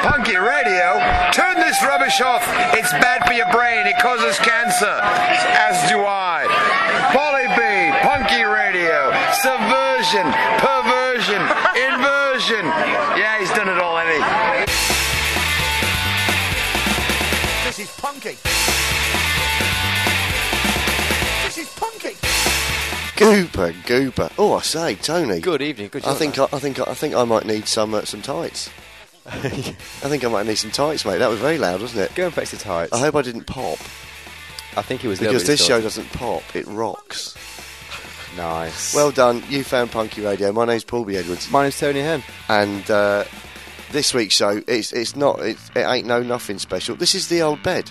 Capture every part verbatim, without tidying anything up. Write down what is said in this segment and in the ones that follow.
Punky Radio. Turn this rubbish off. It's bad for your brain. It causes cancer. As do I. Polly B. Punky Radio. Subversion. Perversion. Inversion. Yeah, he's done it all, hasn't he? This is Punky. This is Punky. Gooper, gooper. Oh, I say, Tony. Good evening. Good. I think I, I think I think I might need some uh, some tights. I think I might need some tights, mate. That was very loud, wasn't it? Go and fetch the tights. I hope I didn't pop. I think it was because this show sorted. doesn't pop; it rocks. Nice. Well done. You found Punky Radio. My name's Paul B. Edwards. My name's Tony Hearn. And uh, this week's show, it's it's not it's, it ain't no nothing special. This is the old bed.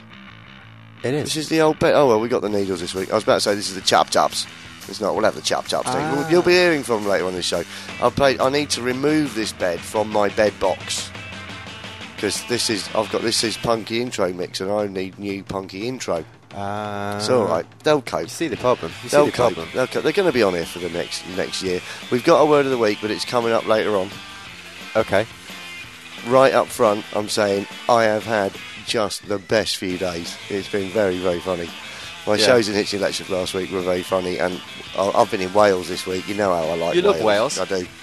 It is. This is the old bed. Oh well, we got the needles this week. I was about to say this is the chap chaps. It's not. We'll have the chap chaps thing. Ah. You'll be hearing from them later on this show. I'll play. I need to remove this bed from my bed box because this is. I've got this is Punky intro mix, and I need new Punky intro. Uh, It's all right. They'll cope. You see the problem. You They'll see the cope. problem. They'll cope. They're going to be on here for the next next year. We've got a word of the week, but it's coming up later on. Okay. Right up front, I'm saying I have had just the best few days. It's been very, very funny. My Yeah. shows in Hitchin Lecture last week were very funny, and I- I've been in Wales this week. You know how I like You Wales. love Wales. I do.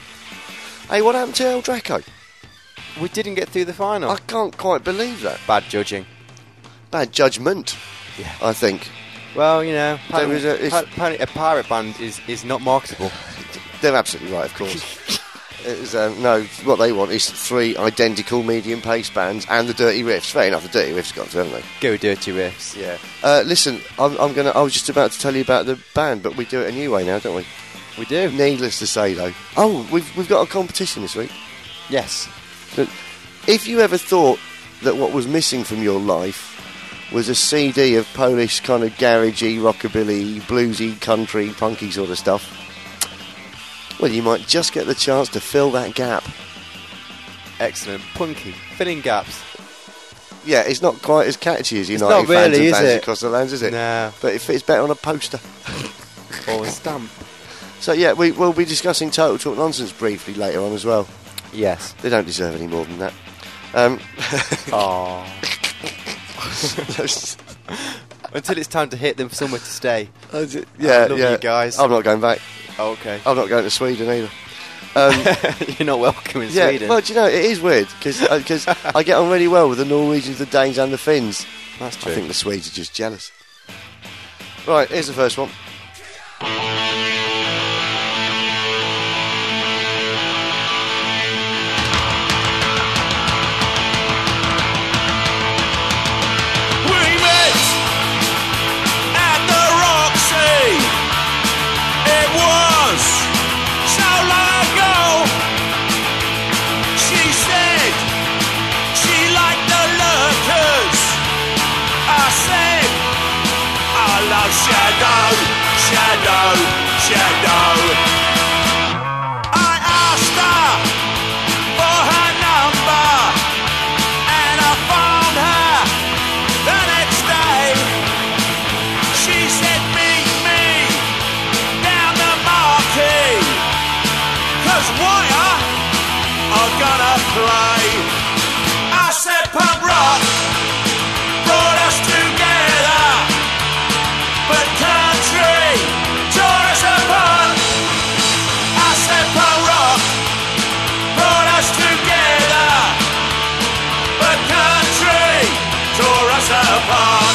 Hey, what happened to El Draco? We didn't get through the final. I can't quite believe that. Bad judging. Bad judgment, Yeah. I think. Well, you know, There was a- it's- pa- pa- a pirate band is, is not marketable. They're absolutely right, of course. It was, um, no, what they want is three identical medium pace bands and the Dirty Riffs. Fair enough, the Dirty Riffs got to, haven't they? Go dirty riffs. Yeah. Uh, listen, I'm, I'm gonna. I was just about to tell you about the band, but we do it a new way now, don't we? We do. Needless to say, though. Oh, we've we've got a competition this week. Yes. But if you ever thought that what was missing from your life was a C D of Polish kind of garagey, rockabilly, bluesy, country, punky sort of stuff, well, you might just get the chance to fill that gap. Excellent. Punky. Filling gaps. Yeah, it's not quite as catchy as United not fans really, and is bands it? across the lands, is it? No. But it fits better on a poster. Or a stamp. So yeah, we will be discussing Total Talk Nonsense briefly later on as well. Yes. They don't deserve any more than that. Um, Aww. Until it's time to hit them somewhere to stay. I d- yeah, I love yeah. you guys. I'm not going back. Oh, okay. I'm not going to Sweden either. Um, You're not welcome in yeah, Sweden. well, do you know, it is weird because I get on really well with the Norwegians, the Danes, and the Finns. That's true. I think the Swedes are just jealous. Right, here's the first one. Shadow, shadow, shadow. I asked her for her number, and I found her the next day. She said, meet me down the marquee, 'cause Wire are gonna play. I said, punk rock brought us together, but country tore us apart. I said punk rock brought us together, but country tore us apart.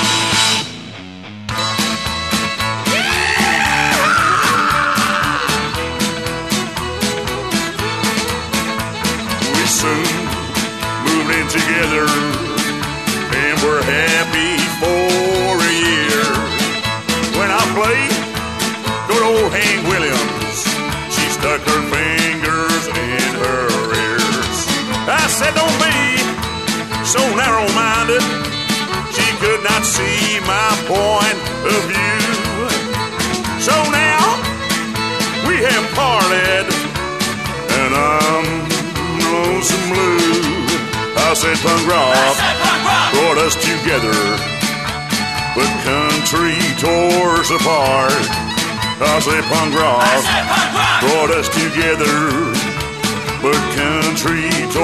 We soon moved in together, and we're happy for a year. When I played good old Hank Williams, she stuck her fingers in her ears. I said, don't be so narrow-minded. She could not see my point of view. So now we have parted, and I'm on some blue. I said punk rock brought us together, but country tore us apart. I say punk rock brought us together, but country tore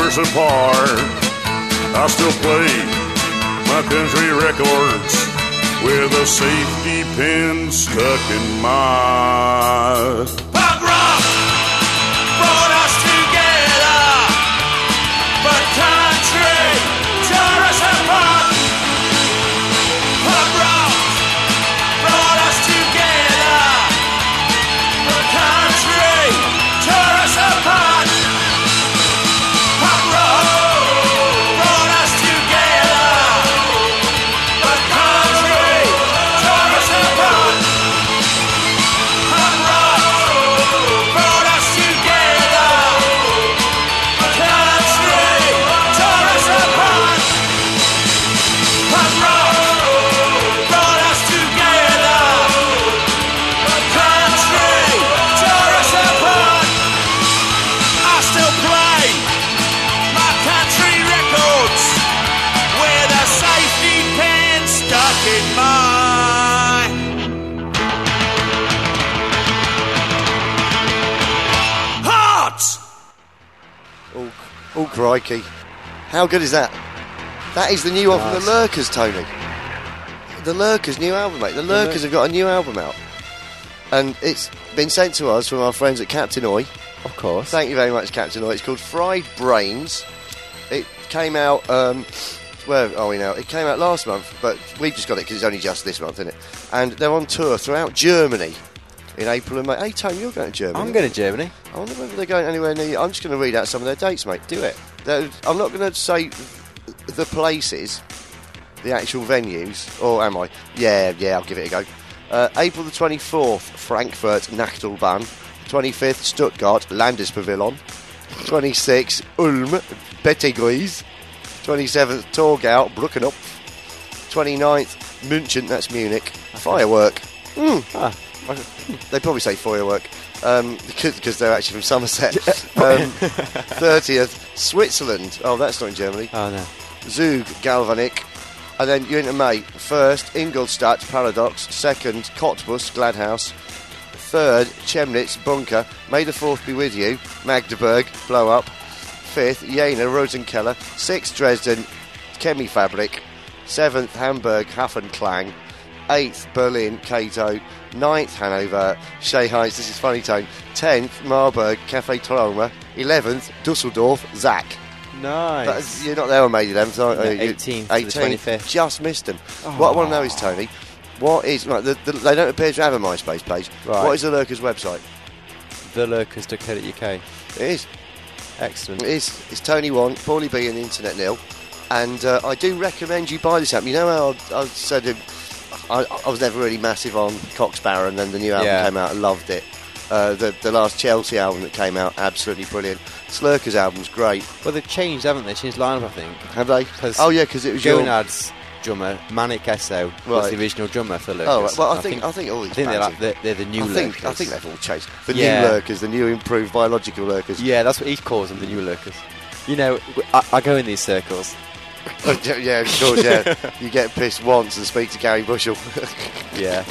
years apart, I still play my country records with a safety pin stuck in my... Punk rock brought us together, but country tore us apart. Punk rock brought us together, but country tore us apart. Punk rock brought us together, but country tore us apart. Punk rock brought us together, but country tore us apart. Punk rock brought us together, but country tore us apart. I still play my country records with a safety pin stuck in my heart. Oh, oh, crikey. How good is that? That is the new one from the Lurkers, Tony. The Lurkers' new album, mate. The Lurkers have got a new album out. And it's been sent to us from our friends at Captain Oi. Of course. Thank you very much, Captain Oi. It's called Fried Brains. It came out, um, where are we now? It came out last month, but we've just got it because it's only just this month, isn't it? And they're on tour throughout Germany in April and May. Hey, Tony, you're going to Germany. I'm going to Germany. I wonder whether they're going anywhere near you. I'm just going to read out some of their dates, mate. Do it. They're, I'm not going to say the places, the actual venues, or am I? Yeah, yeah, I'll give it a go. Uh, April the twenty-fourth, Frankfurt, Nachtelbahn. twenty-fifth, Stuttgart, Landespavillon. twenty-sixth, Ulm, Bettegries. twenty-seventh, Torgau, Bruckenupf. twenty-ninth, München, that's Munich. Firework. Mm. Ah, They probably say firework um, because, because they're actually from Somerset. um, thirtieth, Switzerland. Oh, that's not in Germany. oh no. Zug, Galvanic. And then you're into May. First, Ingolstadt, Paradox. Second, Cottbus, Gladhouse. Third, Chemnitz, Bunker. May the fourth be with you. Magdeburg, Blow Up. Fifth, Jena, Rosenkeller. Sixth, Dresden, Chemi Fabric. Seventh, Hamburg, Hafenklang. Eighth, Berlin, Cato. Ninth, Hanover, Shanghai. This is funny tone. Tenth, Marburg, Cafe Troma. Eleventh, Dusseldorf, Zach. Nice. But you're not there on May the eleventh, are No, you? eighteenth to the twenty-fifth. Just missed them. What I want to know is, Tony, what is... Right, the, the, they don't appear to have a MySpace page. Right. What is the Lurkers website? the lurkers dot co dot U K. It is. Excellent. It is. It's Tony One, Paulie B and the Internet Nil. And uh, I do recommend you buy this album. You know how I, I said it, I, I was never really massive on Coxbarrow, and then the new album Yeah. came out, I loved it. Uh, the, the last Chelsea album that came out, absolutely brilliant. Slurkers album's great. Well, they've changed, haven't they? Changed lineup, I think. Have they? 'Cause Oh, yeah, because it was your... Gonad's drummer, Manic Esso, was Right. the original drummer for Lurkers. Oh, right. Well, I think I think all these I think they're, bands like, they're, they're the new I think, Lurkers. I think they've all changed. The Yeah. new Lurkers, the new improved biological Lurkers. Yeah, that's what he calls them, the new Lurkers. You know, w- I, I go in these circles. Yeah, of course, yeah. You get pissed once and speak to Gary Bushell. Yeah.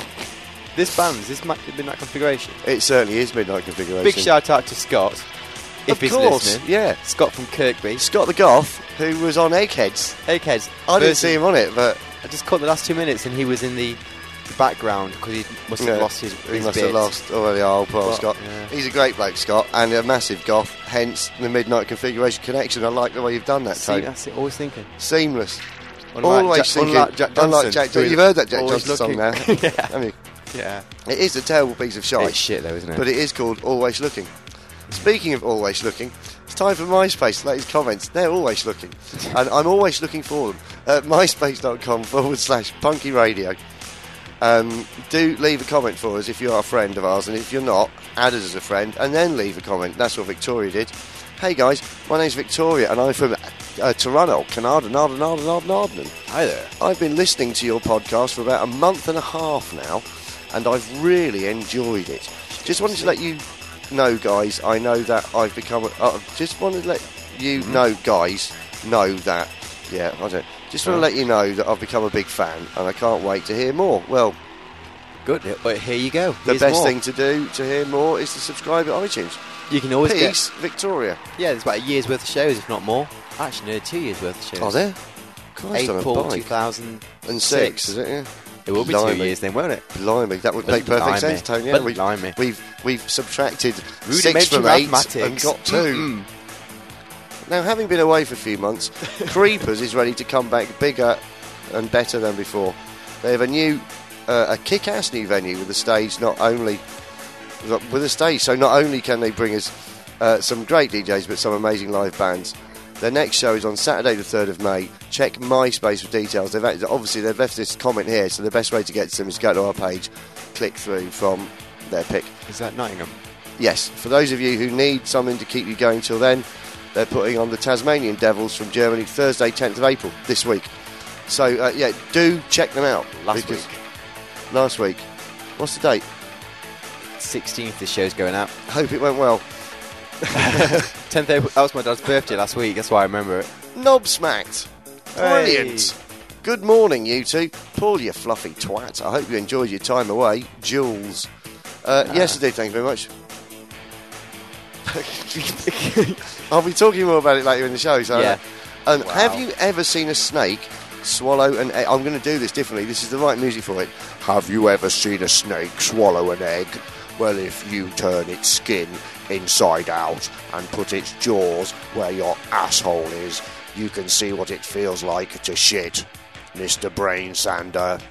This band, is this Midnight Configuration? It certainly is Midnight Configuration. Big shout out to Scott, if Of he's course, listening. yeah. Scott from Kirkby. Scott the Goth, who was on Eggheads. Eggheads. I didn't versus- see him on it, but I just caught the last two minutes and he was in the, the background because he must have yeah, lost his, he his must bit. have lost. Oh, yeah, old poor But, Scott. yeah. He's a great bloke, Scott, and a massive goth. Hence the Midnight Configuration connection. I like the way you've done that, See, Tony. that's it, always thinking. Seamless. Unlike Always Jack- thinking. unlike Jack unlike Johnson, Jack who Johnson. is You've heard that Jack always Johnson song now, looking. Yeah. haven't you? Yeah. It is a terrible piece of shite. It's shit though, isn't it? But it is called Always Looking. Speaking of always looking, it's time for MySpace. Latest comments. They're always looking. And I'm always looking for them. At myspace.com forward slash punky radio. Um, do leave a comment for us if you're a friend of ours. And if you're not, add us as a friend and then leave a comment. That's what Victoria did. Hey guys, my name's Victoria and I'm from uh, Toronto, Canada, Nada, Nada, Nada, Nada. Hi there. I've been listening to your podcast for about a month and a half now, and I've really enjoyed it. Just wanted to let you know, guys, I know that I've become... A, uh, just wanted to let you know, guys, know that... Yeah, I don't... Just want to let you know that I've become a big fan, and I can't wait to hear more. Well, Good. But here you go. the Here's best more. thing to do to hear more is to subscribe at iTunes. You can always Peace, get... Victoria. Yeah, there's about a year's worth of shows, if not more. Actually, nearly two years worth of shows. Are there? Christ, on a April bike. two thousand six. And six, is it? Yeah. It will be Blimey. two years then, won't it? Blimey, that would make Blimey. perfect sense, Tony. Yeah, we've, Blimey. we've we've subtracted six Rudimentary from eight mathematics. and got two. Mm-mm. Now, having been away for a few months, Creepers is ready to come back bigger and better than before. They have a new, uh, a kick-ass new venue with a stage. Not only with a stage, so not only can they bring us uh, some great D Js, but some amazing live bands. Their next show is on Saturday the third of May. Check MySpace for details. They've actually, obviously they've left this comment here, so the best way to get to them is to go to our page, click through from their pick. Is that Nottingham? Yes, for those of you who need something to keep you going till then, they're putting on the Tasmanian Devils from Germany Thursday tenth of April this week. So uh, yeah, do check them out. Last because- week. Last week. What's the date? sixteenth, this show's going out. Hope it went well. tenth April, that was my dad's birthday last week, that's why I remember it. Knob smacked. Brilliant. Hey. Good morning, you two. Paul, you fluffy twat. I hope you enjoyed your time away. Jules. Uh, Ah. Yes, I did. Thank you very much. I'll be talking more about it later in the show. So Yeah. Um, Wow. Have you ever seen a snake swallow an egg? I'm going to do this differently. This is the right music for it. Have you ever seen a snake swallow an egg? Well, if you turn its skin inside out and put its jaws where your asshole is, you can see what it feels like to shit, Mister Brain Sander.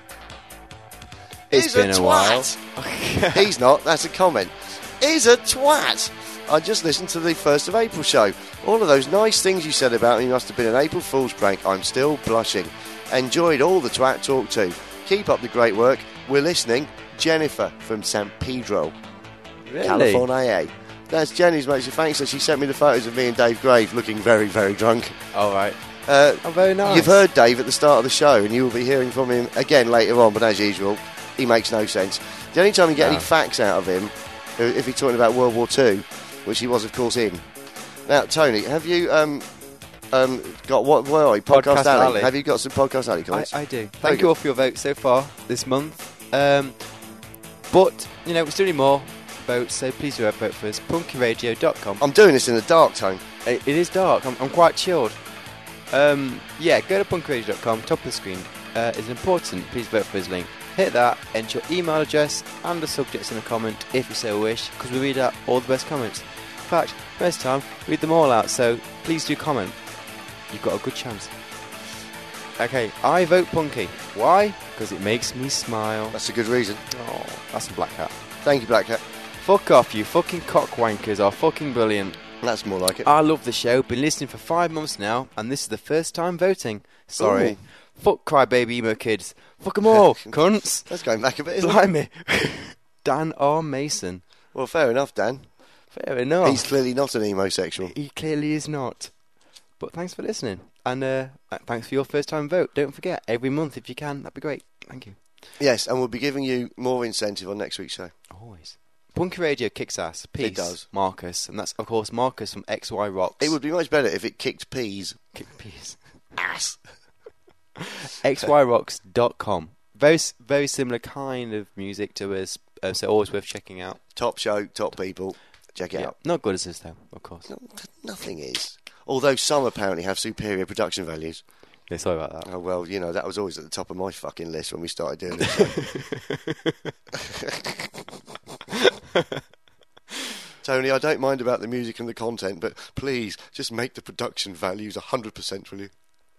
It's He's been a a while. twat. He's not. That's a comment. He's a twat. I just listened to the first of April show. All of those nice things you said about me must have been an April Fool's prank. I'm still blushing. Enjoyed all the twat talk too. Keep up the great work. We're listening. Jennifer from San Pedro, Really? California. That's Jenny's, mate. So thanks. She sent me the photos of me and Dave Grave looking very, very drunk. All right. Uh, Oh, very nice. You've heard Dave at the start of the show, and you will be hearing from him again later on, but as usual, he makes no sense. The only time you get No. any facts out of him, uh, if he's talking about World War Two, which he was, of course, in. Now, Tony, have you um, um, got what? Where are you? Podcast, Podcast Alley. Alley. Have you got some Podcast Alley I, comments? I do. Very Thank good. you all for your votes so far this month. Um, but, you know, we're still doing more votes, so please do vote for us. punky radio dot com. I'm doing this in the dark, Tone. It, it is dark. I'm, I'm quite chilled. Um, yeah, go to punky radio dot com. Top of the screen uh, is important. Please vote for his link. Hit that, enter your email address and the subjects in a comment if you so wish, because we read out all the best comments. In fact, most time, read them all out, so please do comment. You've got a good chance. Okay, I vote Punky. Why? Because it makes me smile. That's a good reason. Oh, that's a black hat. Thank you, Black Cat. Fuck off, you fucking cockwankers are fucking brilliant. That's more like it. I love the show, been listening for five months now, and this is the first time voting. Sorry. Ooh. Fuck crybaby emo kids. Fuck them all, cunts. That's going back a bit, isn't it? Blimey. Dan R. Mason. Well, fair enough, Dan. Fair enough. He's clearly not an homosexual. He clearly is not. But thanks for listening. And uh, thanks for your first time vote. Don't forget, every month if you can, that'd be great. Thank you. Yes, and we'll be giving you more incentive on next week's show. Always. Punky Radio kicks ass. Peace. It does. Marcus. And that's, of course, Marcus from X Y Rocks. It would be much better if it kicked peas. Kick peace. Ass. X Y rocks dot com. Very, s- very similar kind of music to us, uh, so always worth checking out. Top show, top people. Check it Yeah. out. Not good as this, though, of course. No, nothing is. Although some apparently have superior production values. Yeah, sorry about that. Oh, well, you know, that was always at the top of my fucking list when we started doing this show. Tony, I don't mind about the music and the content, but please, just make the production values one hundred percent, will you?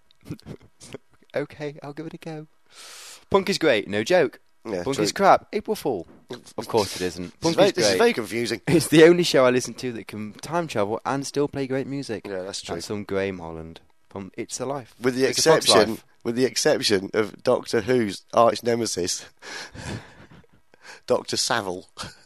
Okay, I'll give it a go. Punk is great, no joke. Yeah, Punk true. is crap, April Fool. Of course it isn't. This is, Punk very, is this is great. very confusing. It's the only show I listen to that can time travel and still play great music. Yeah, that's true. That's some Graham Holland from It's a Life. With the It's a Fox exception, Life. with the exception of Doctor Who's arch nemesis, Doctor Savile,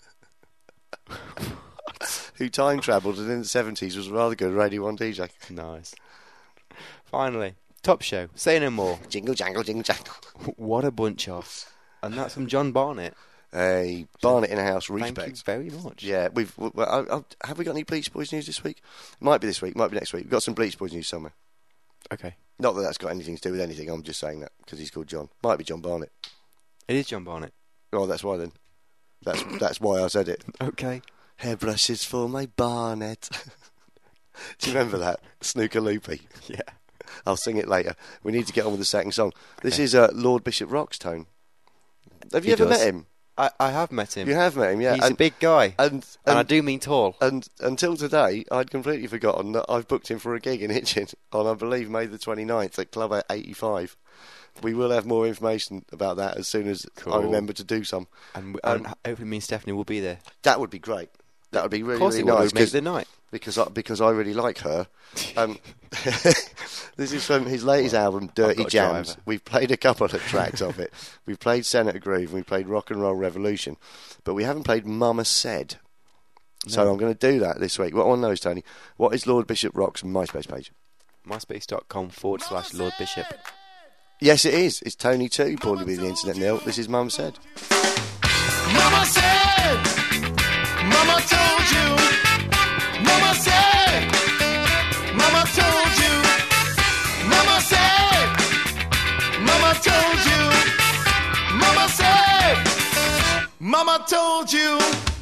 who time travelled and in the seventies was a rather good Radio One D J. Nice. Finally, top show. Say no more. Jingle jangle jingle jangle. What a bunch of. And that's from John Barnett. Hey, Barnett in a house. Thank you Respect. very much. Yeah, we've. We, well, I, I, have we got any Bleach Boys news this week? Might be this week. Might be next week. We've got some Bleach Boys news somewhere. Okay. Not that that's got anything to do with anything. I'm just saying that because he's called John. Might be John Barnett. It is John Barnett. Oh, that's why then. That's that's why I said it. Okay. Hairbrushes for my barnet. Do you remember that? Snooker Loopy. Yeah. I'll sing it later. We need to get on with the second song. This Okay. is uh, Lord Bishop Rock's tone. Have you He ever does. met him? I, I have met him. You have met him, yeah. He's a and, big guy. and, And, and, I do mean tall. and until today, I'd completely forgotten that I've booked him for a gig in Hitchin on, I believe, May the twenty-ninth at Club eighty-five. We will have more information about that as soon as Cool. I remember to do some. And, um, and hopefully me and Stephanie will be there. That would be great. That would be really, Of course really it would. nice. It would make 'cause- the night. because I, because I really like her. Um, this is from his latest album, Dirty got a Jams. driver. We've played a couple of tracks of it. We've played Senator Groove, and we played Rock and Roll Revolution, but we haven't played Mama Said. So I'm going to do that this week. What I want to know is, Tony, what is Lord Bishop Rock's MySpace page? MySpace.com forward slash Lord Bishop. Yes, it is. It's Tony two, Paulie B, the Internet Nil. This is Mum Said. Mama said, Mama told you. Mama said, Mama told you. Mama said, Mama told you. Mama said, Mama told you.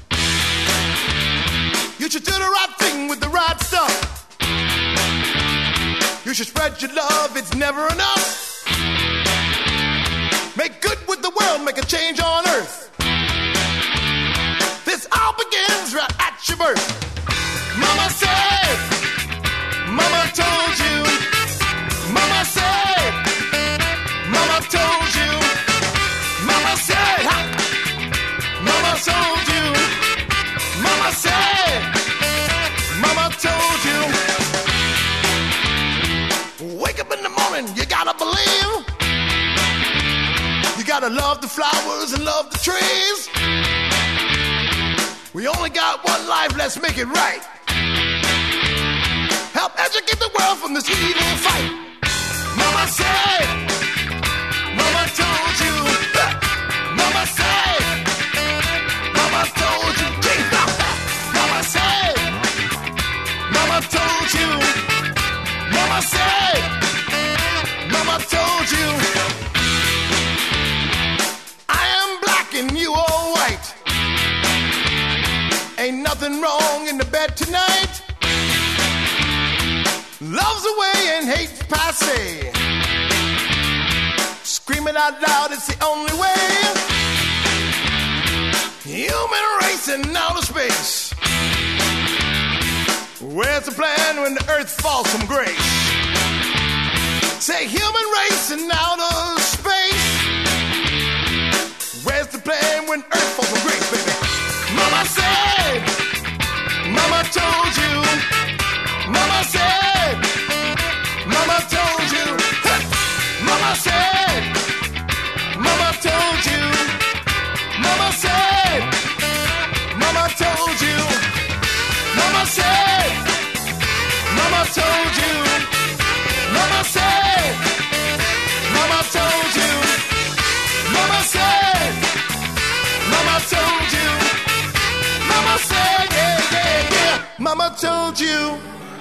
You should do the right thing with the right stuff. You should spread your love, it's never enough. Make good with the world, make a change on earth. This all begins right at your birth. Mama said, Mama told you. Mama said, Mama told you. Mama said, ha. Mama told you. Mama said, Mama told you. Wake up in the morning, you gotta believe. You gotta love the flowers and love the trees. We only got one life, let's make it right. Help educate the world from this evil fight. Mama said, Mama told you. Mama said, Mama told you. Mama said, Mama told you. Mama said, Mama told you. I am black and you are white. Ain't nothing wrong in the bed tonight. Love's away and hate's passe. Screaming out loud, it's the only way. Human race in outer space. Where's the plan when the earth falls from grace? Say human race in outer space. Where's the plan when earth falls from grace, baby? Mama said, Mama told you. Mama said, Mama told you. Mama said, Mama told you. Mama said, Mama told you. Mama said, Mama told you. Mama said, Mama told you. Mama said, Mama told you. Mama said, yeah, yeah, yeah. Mama told you.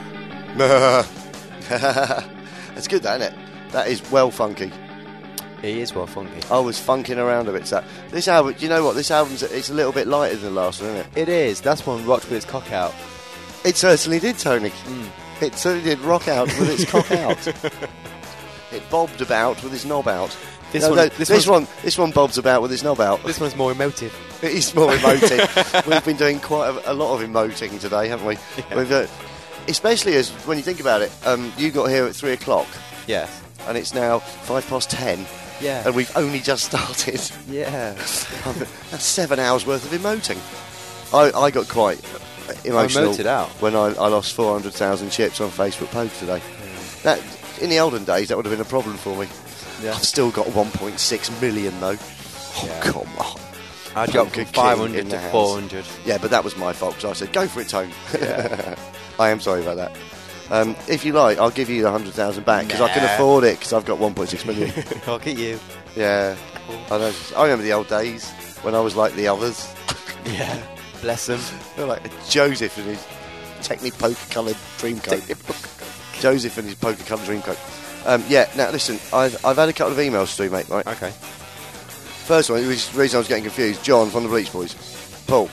That's good, that, isn't it? That is well funky. He is well funky. I was funking around a bit. So this album, you know what? This album's it's a little bit lighter than the last one, isn't it? It is. That's one rocked with its cock out. It certainly did, Tony. It certainly did rock out with its cock out. It bobbed about with its knob out. This No, one- no, this this one's- one, this one bobs about with its knob out. This one's more emotive. It is more emoting. We've been doing quite a, a lot of emoting today, haven't we? Yeah. We've, uh, especially as when you think about it, um, you got here at three o'clock, Yes. and it's now five past ten, Yeah. and we've only just started. Yeah. That's seven hours worth of emoting. I, I got quite emotional emoted out. when I, I lost four hundred thousand chips on Facebook post today. That in the olden days, that would have been a problem for me. Yeah. I've still got one point six million though. Oh, Yeah. come on. I jumped Bunker from King five in hundred the to house. four hundred. Yeah, but that was my fault because I said, go for it, Tone. Yeah. I am sorry about that. Um, if you like, I'll give you the one hundred thousand back because I can Nah. afford it because I've got one point six million. Look at you. Yeah. I know. I remember the old days when I was like the others. Yeah. Bless him. They're like Joseph and his Technic poker-coloured dream coat. Joseph and his poker-coloured dream coat. Um, yeah, now listen, I've, I've had a couple of emails through, mate, right? Okay. First one, which is the reason I was getting confused, John from the Bleach Boys. Paul,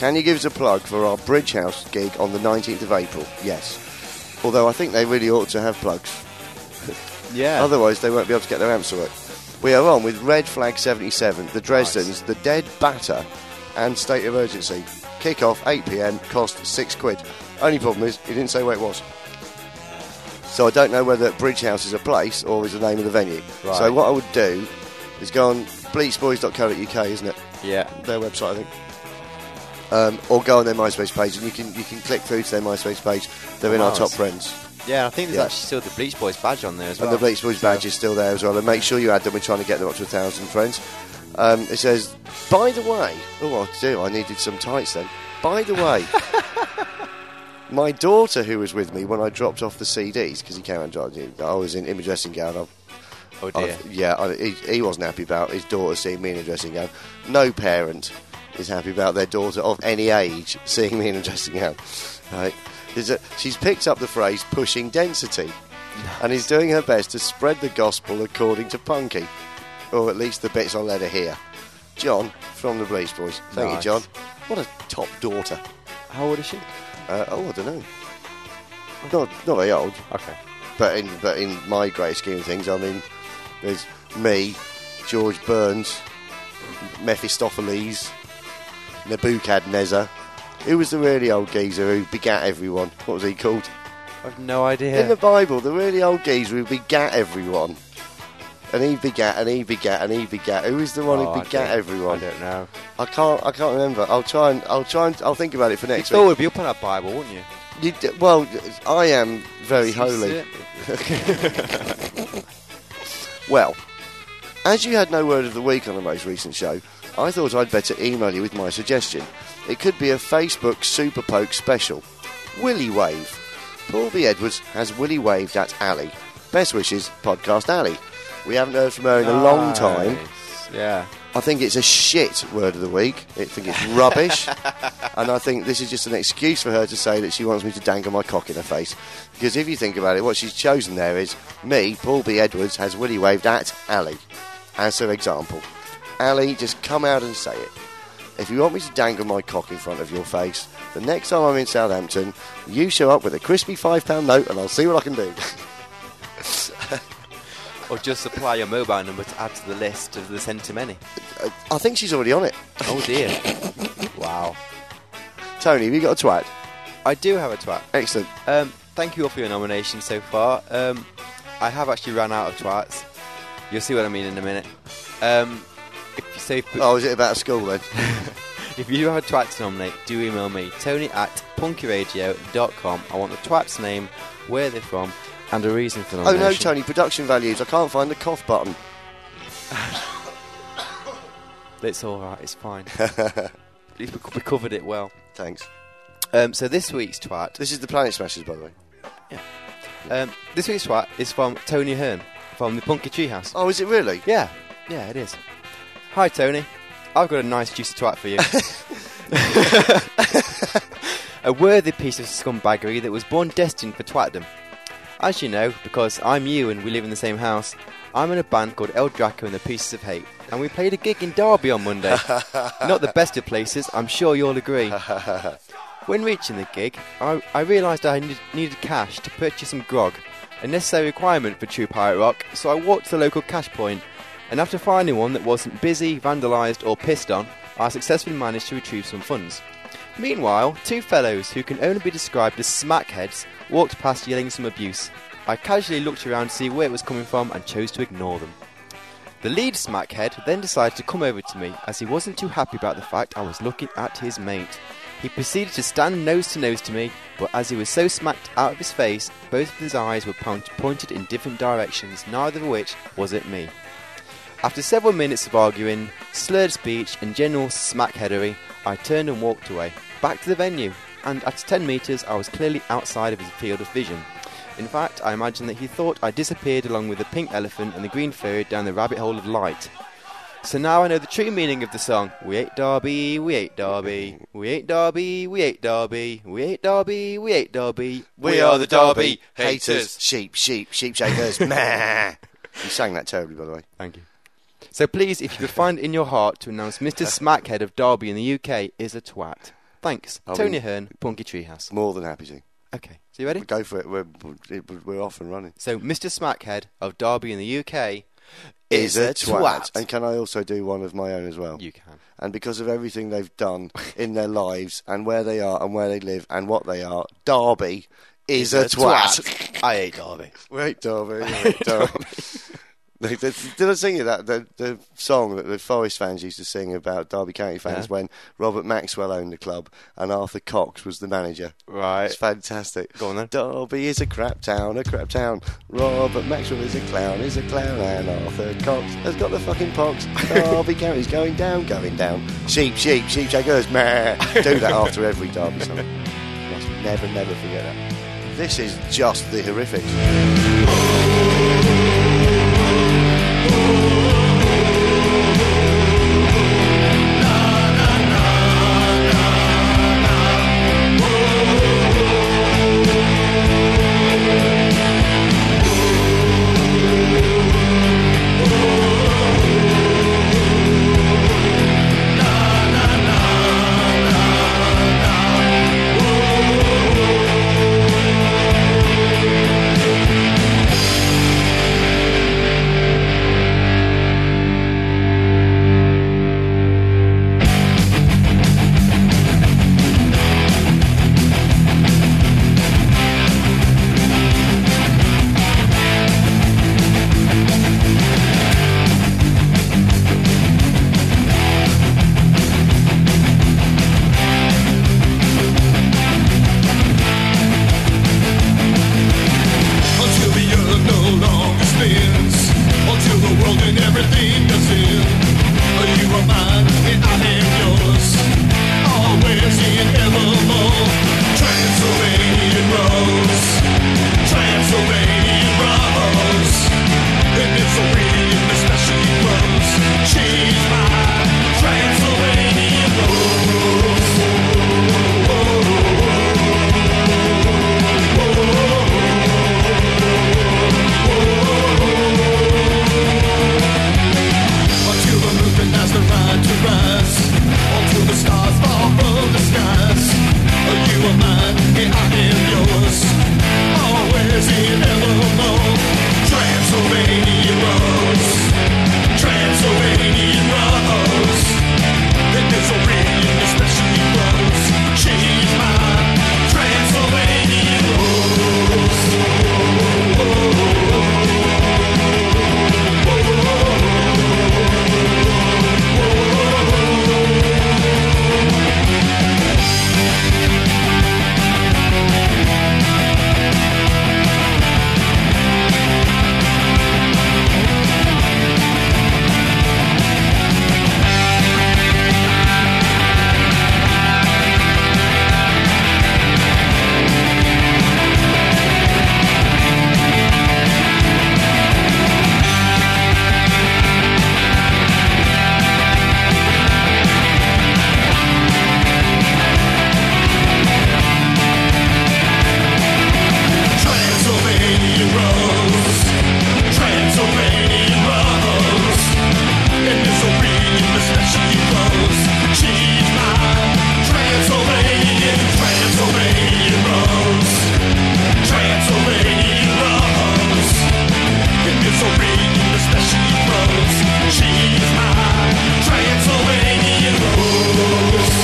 Can you give us a plug for our Bridge House gig on the nineteenth of April? Yes. Although I think they really ought to have plugs. Yeah. Otherwise, they won't be able to get their amps to work. We are on with Red Flag seventy-seven, the Dresdens, Nice. the Dead Batter, and State of Urgency. Kick off eight p.m. Cost six quid. Only problem is he didn't say where it was. So I don't know whether Bridge House is a place or is the name of the venue. Right. So what I would do is go on bleach boys dot co dot U K, isn't it? Yeah. Their website, I think. Um, or go on their MySpace page, and you can you can click through to their MySpace page. They're in our Nice. top friends. Yeah, I think there's Yeah. actually still the Bleach Boys badge on there as well. And the Bleach Boys badge is still there as well. And make sure you add them. We're trying to get them up to a thousand friends. Um, it says, by the way, oh, I do. I needed some tights then. By the way, my daughter, who was with me when I dropped off the C Ds, because he came out and dropped, I was in, in my dressing gown. I, Oh dear. I, yeah, I, he, he wasn't happy about his daughter seeing me in a dressing gown. No parent is happy about their daughter of any age seeing me in a dressing gown. Right? There's a, she's picked up the phrase pushing density and is doing her best to spread the gospel according to Punky, or at least the bits I'll let her hear. John from the Bleach Boys. Thank Nice. you, John. What a top daughter. How old is she? Uh, oh, I don't know. Not, not very old. Okay. But in but in my great scheme of things, I mean, there's me, George Burns, Mephistopheles, Nebuchadnezzar. Who was the really old geezer who begat everyone? What was he called? I've no idea. In the Bible, the really old geezer who begat everyone. And he begat, and he begat, and he begat. Who is the one Oh, who I begat don't- everyone? I don't know. I can't. I can't remember. I'll try and. I'll try and. I'll think about it for You next thought week. we'd be up on our Bible, wouldn't you? You d- well, I am very holy. Well, as you had no word of the week on the most recent show, I thought I'd better email you with my suggestion. It could be a Facebook Super Poke special. Willy Wave. Paul B. Edwards has Willy waved at Ali. Best wishes, Podcast Ali. We haven't heard from her in a long time. Nice. Yeah. I think it's a shit word of the week. I think it's rubbish. And I think this is just an excuse for her to say that she wants me to dangle my cock in her face. Because if you think about it, what she's chosen there is me, Paul B. Edwards, has Willy waved at Ali as her example. Ali, just come out and say it. If you want me to dangle my cock in front of your face, the next time I'm in Southampton, you show up with a crispy five pound note and I'll see what I can do. Or just supply your mobile number to add to the list of the sent to many. I think she's already on it. Oh dear. Wow. Tony, have you got a twat? I do have a twat. Excellent. Um, thank you all for your nominations so far. Um, I have actually run out of twats. You'll see what I mean in a minute. Um, if you say, Oh, is it about a school then? if you have a twat to nominate, do email me, Tony at punky radio dot com. I want the twat's name, where they're from, and a reason for Oh nomination. no, Tony, production values. I can't find the cough button. It's alright, it's fine. we we covered it well. Thanks. Um, so this week's twat, This is the Planet Smashers, by the way. um, this week's twat is from Tony Hearn from the Punky Treehouse. Oh, is it really? Yeah, yeah, it is. Hi, Tony. I've got a nice juicy twat for you. A worthy piece of scumbaggery that was born destined for twatdom. As you know, because I'm you and we live in the same house, I'm in a band called El Draco and the Pieces of Hate, and we played a gig in Derby on Monday. Not the best of places, I'm sure you'll agree. When reaching the gig, I, I realised I need, needed cash to purchase some grog, a necessary requirement for true pirate rock, so I walked to the local cash point, and after finding one that wasn't busy, vandalised or pissed on, I successfully managed to retrieve some funds. Meanwhile, two fellows who can only be described as smackheads walked past yelling some abuse. I casually looked around to see where it was coming from and chose to ignore them. The lead smackhead then decided to come over to me as he wasn't too happy about the fact I was looking at his mate. He proceeded to stand nose to nose to me, but as he was so smacked out of his face, both of his eyes were point- pointed in different directions, neither of which was at me. After several minutes of arguing, slurred speech and general smackheadery, I turned and walked away, back to the venue, and at ten metres I was clearly outside of his field of vision. In fact, I imagine that he thought I disappeared along with the pink elephant and the green fairy down the rabbit hole of light. So now I know the true meaning of the song. We ate Derby, we ate Derby, we ate Derby, we ate Derby, we ate Derby, we ate Derby. We are the Derby haters. Sheep, sheep, sheep shakers. Meh. You sang that terribly, by the way. Thank you. So please, if you could find it in your heart to announce Mister Smackhead of Derby in the U K is a twat. Thanks. I Tony mean- Hearn, Punky Treehouse. More than happy to. Okay, so you ready? Go for it. We're, we're off and running. So, Mister Smackhead of Derby in the U K Is a twat. twat. And can I also do one of my own as well? You can. And because of everything they've done in their lives and where they are and where they live and what they are, Derby is a twat. I hate Derby. Wait, Derby. Wait, Derby. They- they- Did I sing you that? The, the song that the Forest fans used to sing about Derby County fans Yeah. when Robert Maxwell owned the club and Arthur Cox was the manager. Right. It's fantastic. Go on then. Derby is a crap town, a crap town. Robert Maxwell is a clown, is a clown. And Arthur Cox has got the fucking pox. Derby County's going down, going down. Sheep, sheep, sheep shakers, meh. Do that after every Derby song. Must never, never forget that. This is just the Horrifics. Until the earth no longer spins, until the world and everything does in. You are mine and I am yours, always and evermore. Transylvanian rose, Transylvanian rose, and it's a real especially rose. She's my Transylvanian rose. Until the movement has the right to rise, until the stars fall from the skies. You are mine and I am yours, always and evermore. Transylvanian rose, Transylvanian rose, and it's a real especially rose. She's mine, Transylvanian rose. Transylvanian rose, Transylvanian rose, and it's a real especially rose. She's mine, Transylvanian, Transylvanian rose, Transylvanian rose, and it's a real especially rose. She's mine, Transylvanian rose.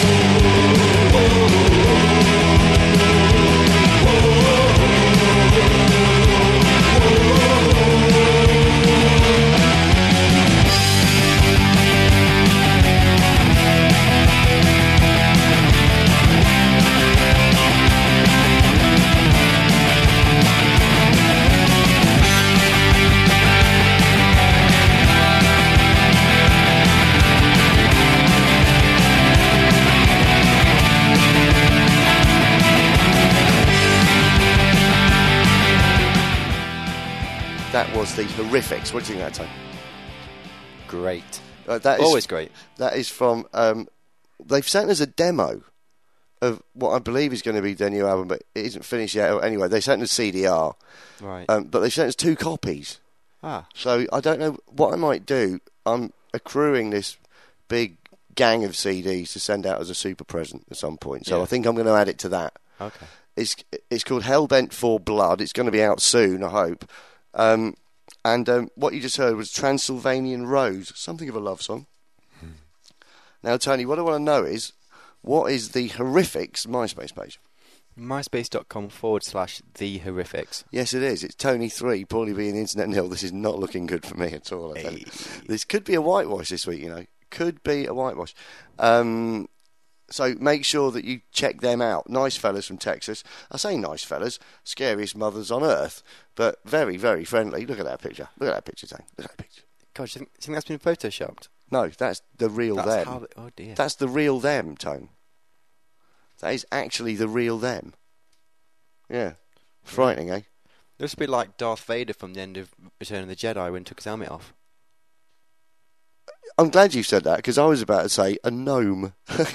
That was the Horrifics. What do you think of that, Tony? Great. Uh, that is, Always great. That is from. Um, they've sent us a demo of what I believe is going to be their new album, but it isn't finished yet. Anyway, they sent us C D R, Right. um, but they sent us two copies. ah. So I don't know what I might do. I'm accruing this big gang of C Ds to send out as a super present at some point. So Yeah. I think I'm going to add it to that. Okay. It's it's called Hellbent for Blood. It's going to be out soon, I hope. Um, and um, what you just heard was Transylvanian Rose, something of a love song. Hmm. Now, Tony, what I want to know is, what is the Horrifics MySpace page? MySpace.com forward slash the Horrifics. Yes, it is. It's Tony three, Paulie B and Internet Nil. This is not looking good for me at all. I tell you. This could be a whitewash this week, you know. Could be a whitewash. Um, so make sure that you check them out. Nice fellas from Texas. I say nice fellas, scariest mothers on earth, but very, very friendly. Look at that picture. Look at that picture, Tony. Look at that picture. God, do you think, do you think that's been photoshopped? No, that's the real That's them. how. Oh dear. That's the real them, Tone. That is actually the real them. Yeah. Frightening, eh? This would be like Darth Vader from the end of Return of the Jedi when he took his helmet off. I'm glad you said that, because I was about to say a gnome.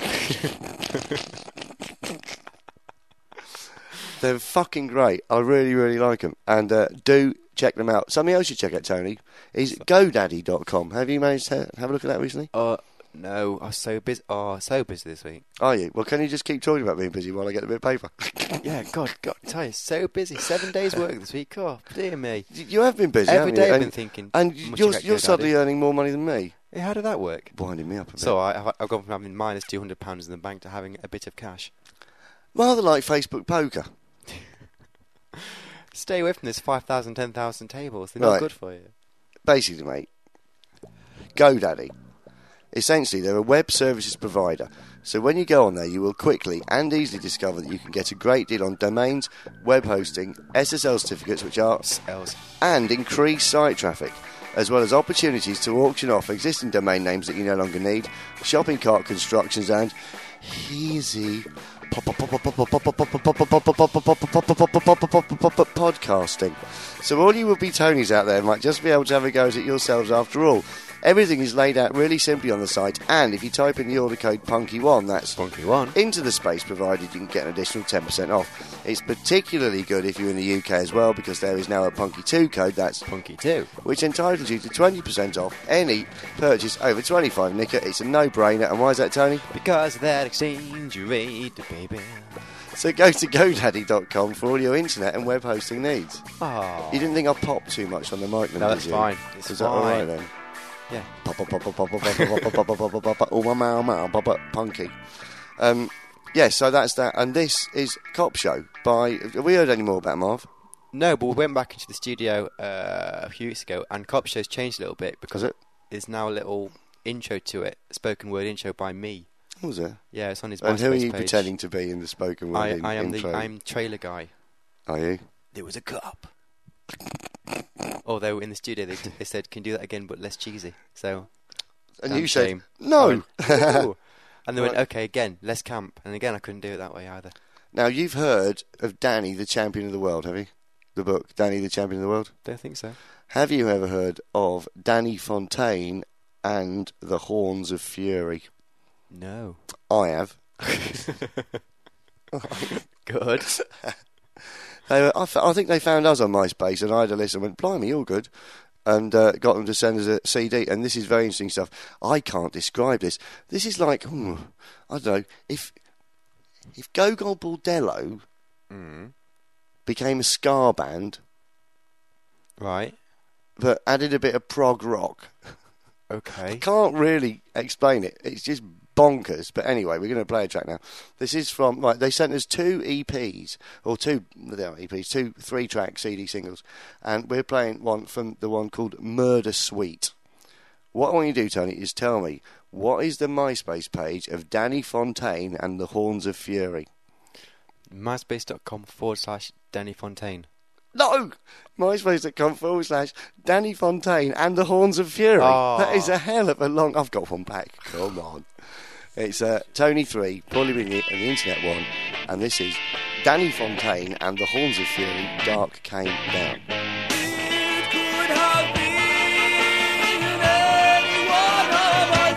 They're fucking great. I really, really like them. And uh, do check them out. Something else you check out, Tony, is GoDaddy dot com. Have you managed to have a look at that recently? Oh, no. I was so busy. Oh, so busy this week. Are you? Well, can you just keep talking about being busy while I get a bit of paper? Yeah, God, God, I tell you, so busy. Seven days work this week. Oh, dear me. You have been busy, Every haven't day you? I've and, been thinking. And must you're, check you're GoDaddy. suddenly earning more money than me. Hey, how did that work? Winding me up a bit. So I, I've gone from having minus two hundred pounds in the bank to having a bit of cash. Rather like Facebook poker. Stay away from this five thousand, ten thousand tables. They're not Right. good for you. Basically, mate, GoDaddy. Essentially, they're a web services provider. So when you go on there, you will quickly and easily discover that you can get a great deal on domains, web hosting, S S L certificates, which are, Else. and increased site traffic, as well as opportunities to auction off existing domain names that you no longer need, shopping cart constructions, and easy podcasting. So all you would-be Tonys out there might just be able to have a go at it yourselves after all. Everything is laid out really simply on the site, and if you type in the order code Punky one, that's Punky one, into the space provided, you can get an additional ten percent off. It's particularly good if you're in the U K as well, because there is now a Punky two code, that's Punky two, which entitles you to twenty percent off any purchase over twenty-five nicker. It's a no-brainer, and why is that, Tony? because of that exchange rate, baby. So go to GoDaddy dot com for all your internet and web hosting needs. Oh, You didn't think I popped too much on the mic, then, No, did that's you? fine. It's Is that all right fine. then? yeah. Pop, pop, pop, pop, pop, pop, pop, pop, pop, pop, pop, pop, pop, oh, my, my, my, pop, pop, Punky. Um, yeah, so that's that. And this is Cop Show by... Have we heard any more about Marv? No, but we went back into the studio uh, a few weeks ago, and Cop Show's changed a little bit because Was it? there's now a little intro to it, spoken word intro by me. What was it? Yeah, it's on his And MySpace who are you page. pretending to be in the spoken word I, in, I am intro? the I'm trailer guy. Are you? There was a cop. Although in the studio they, they said, "Can you do that again, but less cheesy?" So, And damn you said, shame. no. I went, "Ooh." And they went, Right. "Okay, again, less camp." And again, I couldn't do it that way either. Now, you've heard of Danny, the Champion of the World, have you? The book, Danny, the Champion of the World? Don't think so. Have you ever heard of Danny Fontaine and the Horns of Fury? No. I have. Good. They were, I, f- I think they found us on MySpace, and I had a listen and went, blimey, you're good. And uh, got them to send us a C D, and this is very interesting stuff. I can't describe this. This is like, hmm, I don't know, if if Gogol Bordello Mm. became a ska band Right. that added a bit of prog rock. Okay. Can't really explain it. It's just bonkers. But anyway, we're going to play a track now. This is from, right, they sent us two E Ps, or two, they are E Ps, two three-track C D singles. And we're playing one from the one called Murder Suite. What I want you to do, Tony, is tell me, what is the MySpace page of Danny Fontaine and the Horns of Fury? MySpace.com forward slash Danny Fontaine. No! MySpace.com forward slash Danny Fontaine and the Horns of Fury. Oh. That is a hell of a long... I've got one back. Come on. It's uh, Tony three, Paulie Wingy and the Internet one. And this is Danny Fontaine and the Horns of Fury, Dark Came Down. It could have been any one of us.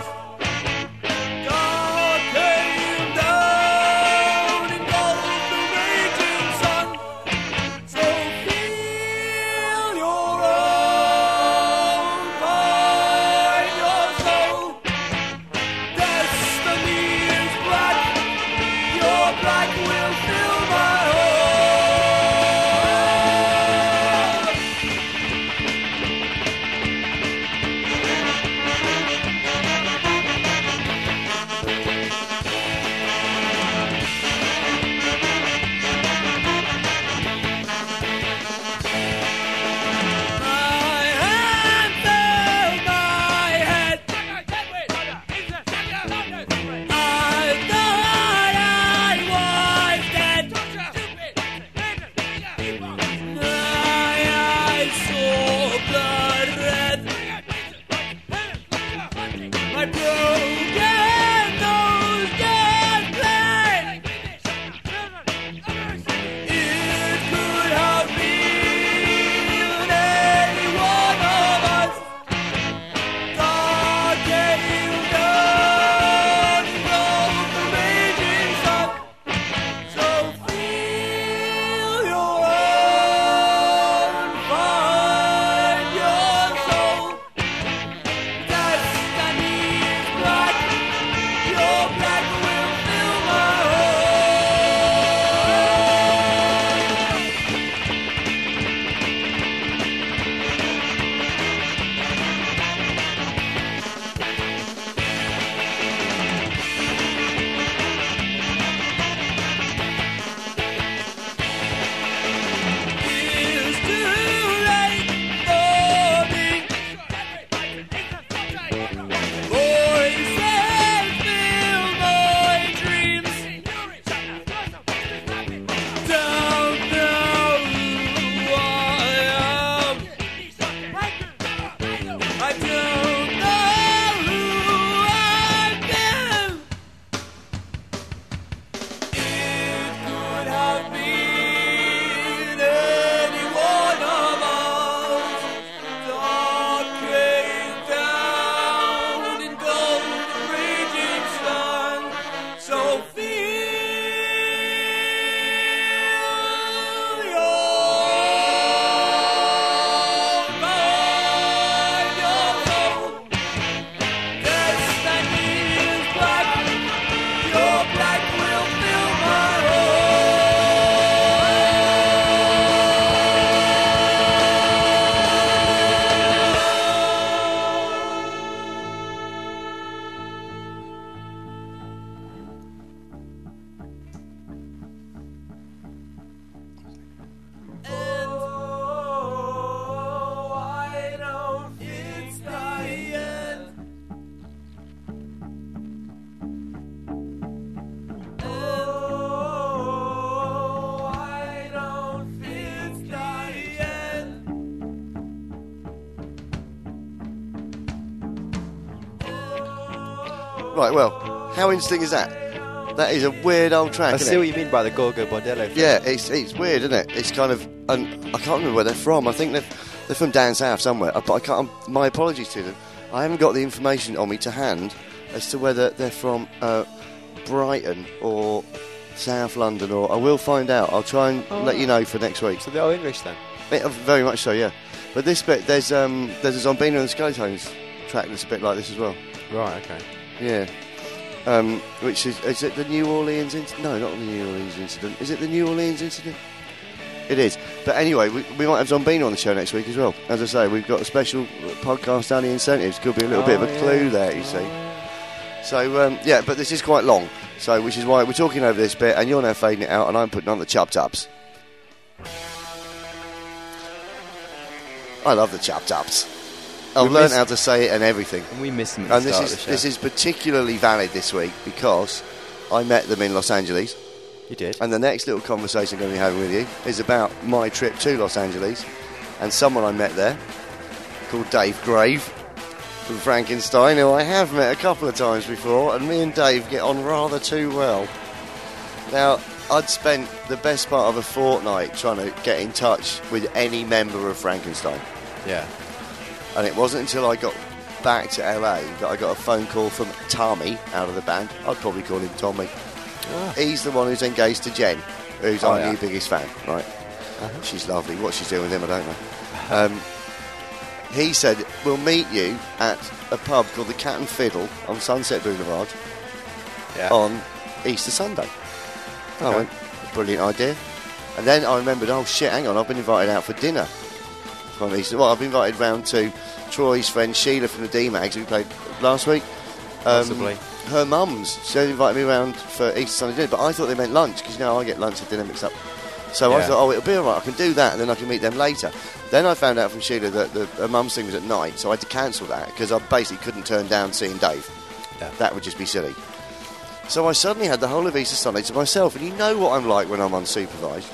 God came down and engulfed the raging sun. So feel your own, find your soul. Death Right, well, how interesting is that? That is a weird old track, I isn't see it? what you mean by the Gorgo Bordello thing. Yeah, it's it's weird, isn't it? It's kind of, and I can't remember where they're from. I think they're they're from down south somewhere. But I can't. My apologies to them. I haven't got the information on me to hand as to whether they're from uh, Brighton or South London, or I will find out. I'll try and Oh. let you know for next week. So they're all English then? Yeah, very much so, yeah. But this bit, there's um, there's a Zombino and the Skeletones track that's a bit like this as well. Right, okay. Yeah. Um, which is, is it the New Orleans incident? No, not the New Orleans incident. Is it the New Orleans incident? It is. But anyway, we, we might have Zombino on the show next week as well. As I say, we've got a special podcast down the incentives. Could be a little Oh, bit of a yeah. clue there, you see. So, um, yeah, but this is quite long. So, which is why we're talking over this bit, and you're now fading it out, and I'm putting on the Chub Tubs. I love the Chub Tubs. I've We learned miss- how to say it and everything. And we missed them at the And this start is of the show. this is particularly valid this week because I met them in Los Angeles, You did? and the next little conversation I'm going to be having with you is about my trip to Los Angeles and someone I met there called Dave Grave from Frankenstein, who I have met a couple of times before, and me and Dave get on rather too well. Now, I'd spent the best part of a fortnight trying to get in touch with any member of Frankenstein. Yeah. And it wasn't until I got back to L A that I got a phone call from Tommy out of the band. I'd probably call him Tommy. He's the one who's engaged to Jen, who's Oh, our yeah. new biggest fan, right? She's lovely. What she's doing with him, I don't know. Um, he said, we'll meet you at a pub called the Cat and Fiddle on Sunset Boulevard Yeah. on Easter Sunday. I Okay. went, brilliant idea. And then I remembered, oh shit, hang on, I've been invited out for dinner from Easter. Well, I've been invited round to Troy's friend Sheila from the D-Mags, who played last week. Um, Possibly. Her mum's, so they invited me round for Easter Sunday dinner, but I thought they meant lunch, because you know I get lunch and dinner mixed up. So I Yeah. thought, oh, it'll be all right, I can do that, and then I can meet them later. Then I found out from Sheila that the, her mum's thing was at night, so I had to cancel that, because I basically couldn't turn down seeing Dave. Yeah. That would just be silly. So I suddenly had the whole of Easter Sunday to myself, and you know what I'm like when I'm unsupervised.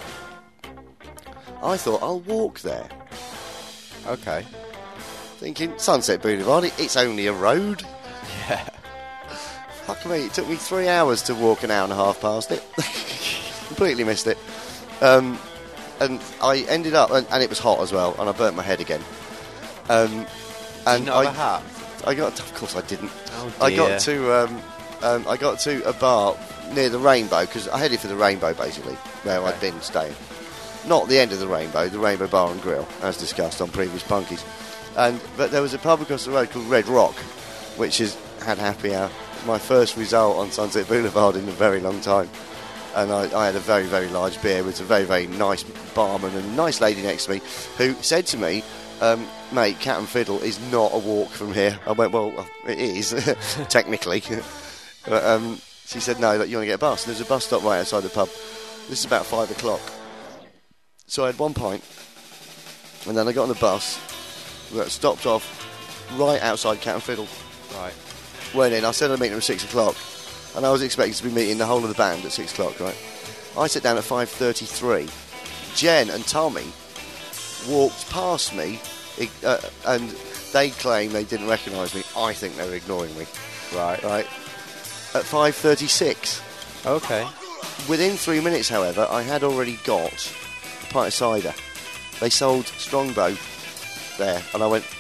I thought, I'll walk there. Okay. Thinking, Sunset Boulevard, it- it's only a road. Yeah. Fuck me, it took me three hours to walk an hour and a half past it. Completely missed it. Um, and I ended up, and, and it was hot as well, and I burnt my head again. Um, and Did you not I, have a hat? I got, of course I didn't. Oh, I dear. got to, um, um, I got to a bar near the Rainbow, because I headed for the Rainbow basically, where I'd Okay. been staying. Not the end of the Rainbow, the Rainbow Bar and Grill, as discussed on previous Punkies. And but there was a pub across the road called Red Rock, which has had happy hour. My first result on Sunset Boulevard in a very long time. And I, I had a very, very large beer with a very, very nice barman and a nice lady next to me who said to me, um, mate, Cat and Fiddle is not a walk from here. I went, well, it is, technically. But um, she said, no, look, you want to get a bus? And there's a bus stop right outside the pub. This is about five o'clock. So I had one pint, and then I got on the bus, that stopped off right outside Cat and Fiddle. Right. Went in, I said I'd meet them at six o'clock, and I was expecting to be meeting the whole of the band at six o'clock, right? I sat down at five thirty-three. Jen and Tommy walked past me, uh, and they claim they didn't recognise me. I think they were ignoring me, Right. right? At five thirty-six. Okay. Within three minutes, however, I had already got a pint of cider. They sold Strongbow there, and I went,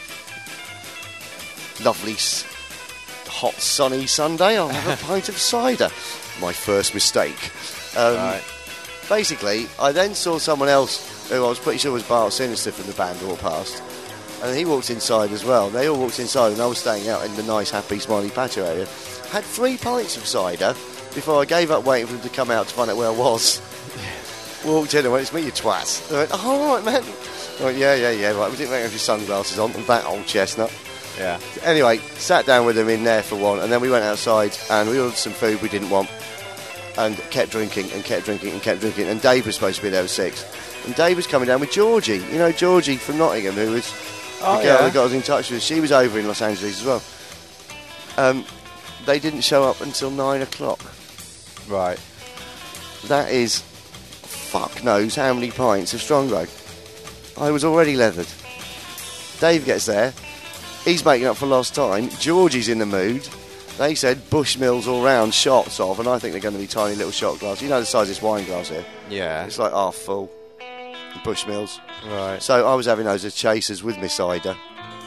lovely, s- hot, sunny Sunday, I'll have a pint of cider. My first mistake. Um, Right. Basically, I then saw someone else who I was pretty sure was Bart Sinister from the band walk past, and he walked inside as well. They all walked inside, and I was staying out in the nice, happy, smiley patio area. Had three pints of cider before I gave up waiting for them to come out to find out where I was. Walked in and went, it's me, you twat. I went, oh, all right, man. I went, yeah, yeah, yeah, right. We didn't make have your sunglasses on, and that old chestnut. Yeah. Anyway, sat down with them in there for one, and then we went outside and we ordered some food we didn't want, and kept drinking and kept drinking and kept drinking. And Dave was supposed to be there at six, and Dave was coming down with Georgie. You know Georgie from Nottingham, who was Oh, the girl yeah. who got us in touch with us. She was over in Los Angeles as well. Um, they didn't show up until nine o'clock. Right. That is, fuck knows how many pints of Strongbow. I was already leathered. Dave gets there. He's making up for lost time. Georgie's in the mood. They said Bushmills all round, shots of, and I think they're going to be tiny little shot glasses. You know the size of this wine glass here? Yeah. It's like half full. Bushmills. Right. So I was having those as chasers with my cider.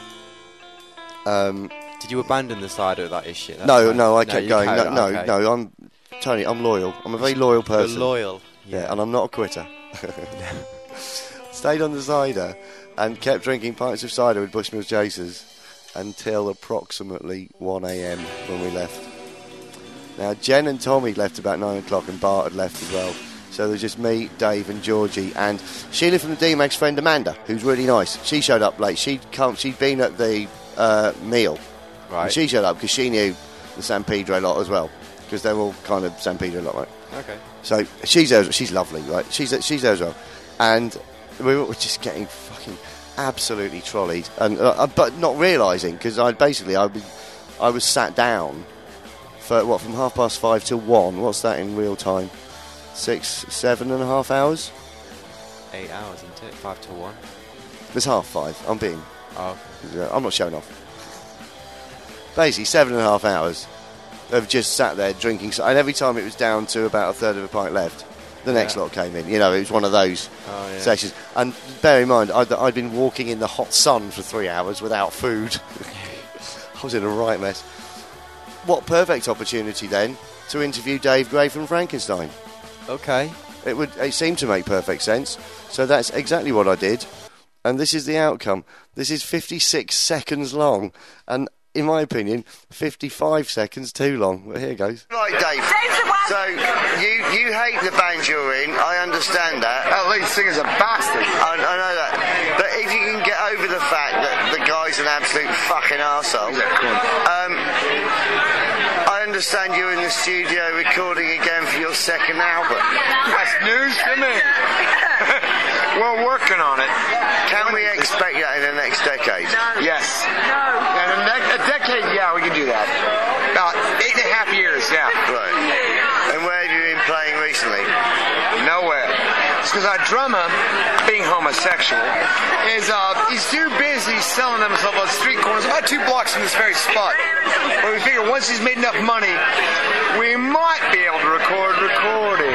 Um, Did you abandon the cider at that issue? That's no, fine. no, I kept you going. carried No, on, no, okay. no, I'm... Tony, I'm loyal. I'm a very loyal You're person. loyal. Yeah, and I'm not a quitter. Stayed on the cider and kept drinking pints of cider with Bushmills chasers until approximately one a.m. when we left. Now, Jen and Tommy left about nine o'clock and Bart had left as well. So there was just me, Dave and Georgie and Sheila from the D-Mag's friend Amanda, who's really nice. She showed up late. She'd come, she'd been at the uh, meal. Right. And she showed up because she knew the San Pedro lot as well, because they're all kind of San Pedro lot, right? Okay. So she's there, she's lovely, right? She's she's there as well, and we were just getting fucking absolutely trolleyed, and uh, but not realising because I basically I was I was sat down for what from half past five till one. What's that in real time? Six, seven and a half hours. Eight hours, isn't it? Five to one. It's half five. I'm being. Oh. Yeah, I'm not showing off. Basically, seven and a half hours of just sat there drinking, and every time it was down to about a third of a pint left, the next Yeah. lot came in. You know, it was one of those Oh, yeah. sessions. And bear in mind, I'd, I'd been walking in the hot sun for three hours without food. I was in a right mess. What perfect opportunity then to interview Dave Gray from Frankenstein. Okay. It would. It seemed to make perfect sense. So that's exactly what I did, and this is the outcome. This is fifty-six seconds long, and in my opinion, fifty-five seconds too long. But here goes. Right, Dave. So you you hate the band you're in. I understand that. That lead singer's a bastard. I, I know that. But if you can get over the fact that the guy's an absolute fucking arsehole. Um, I understand you're in the studio recording again for your second album. That's news to me. We're working on it. Can we expect that in the next decade? Yes. No. In a, ne- a decade, yeah, we can do that. About eight and a half years, yeah. Right. And where have you been playing recently? Nowhere. It's because our drummer, being homosexual, is uh, he's too busy selling himself on street corners about two blocks from this very spot. But we figure once he's made enough money, we might be able to record recording.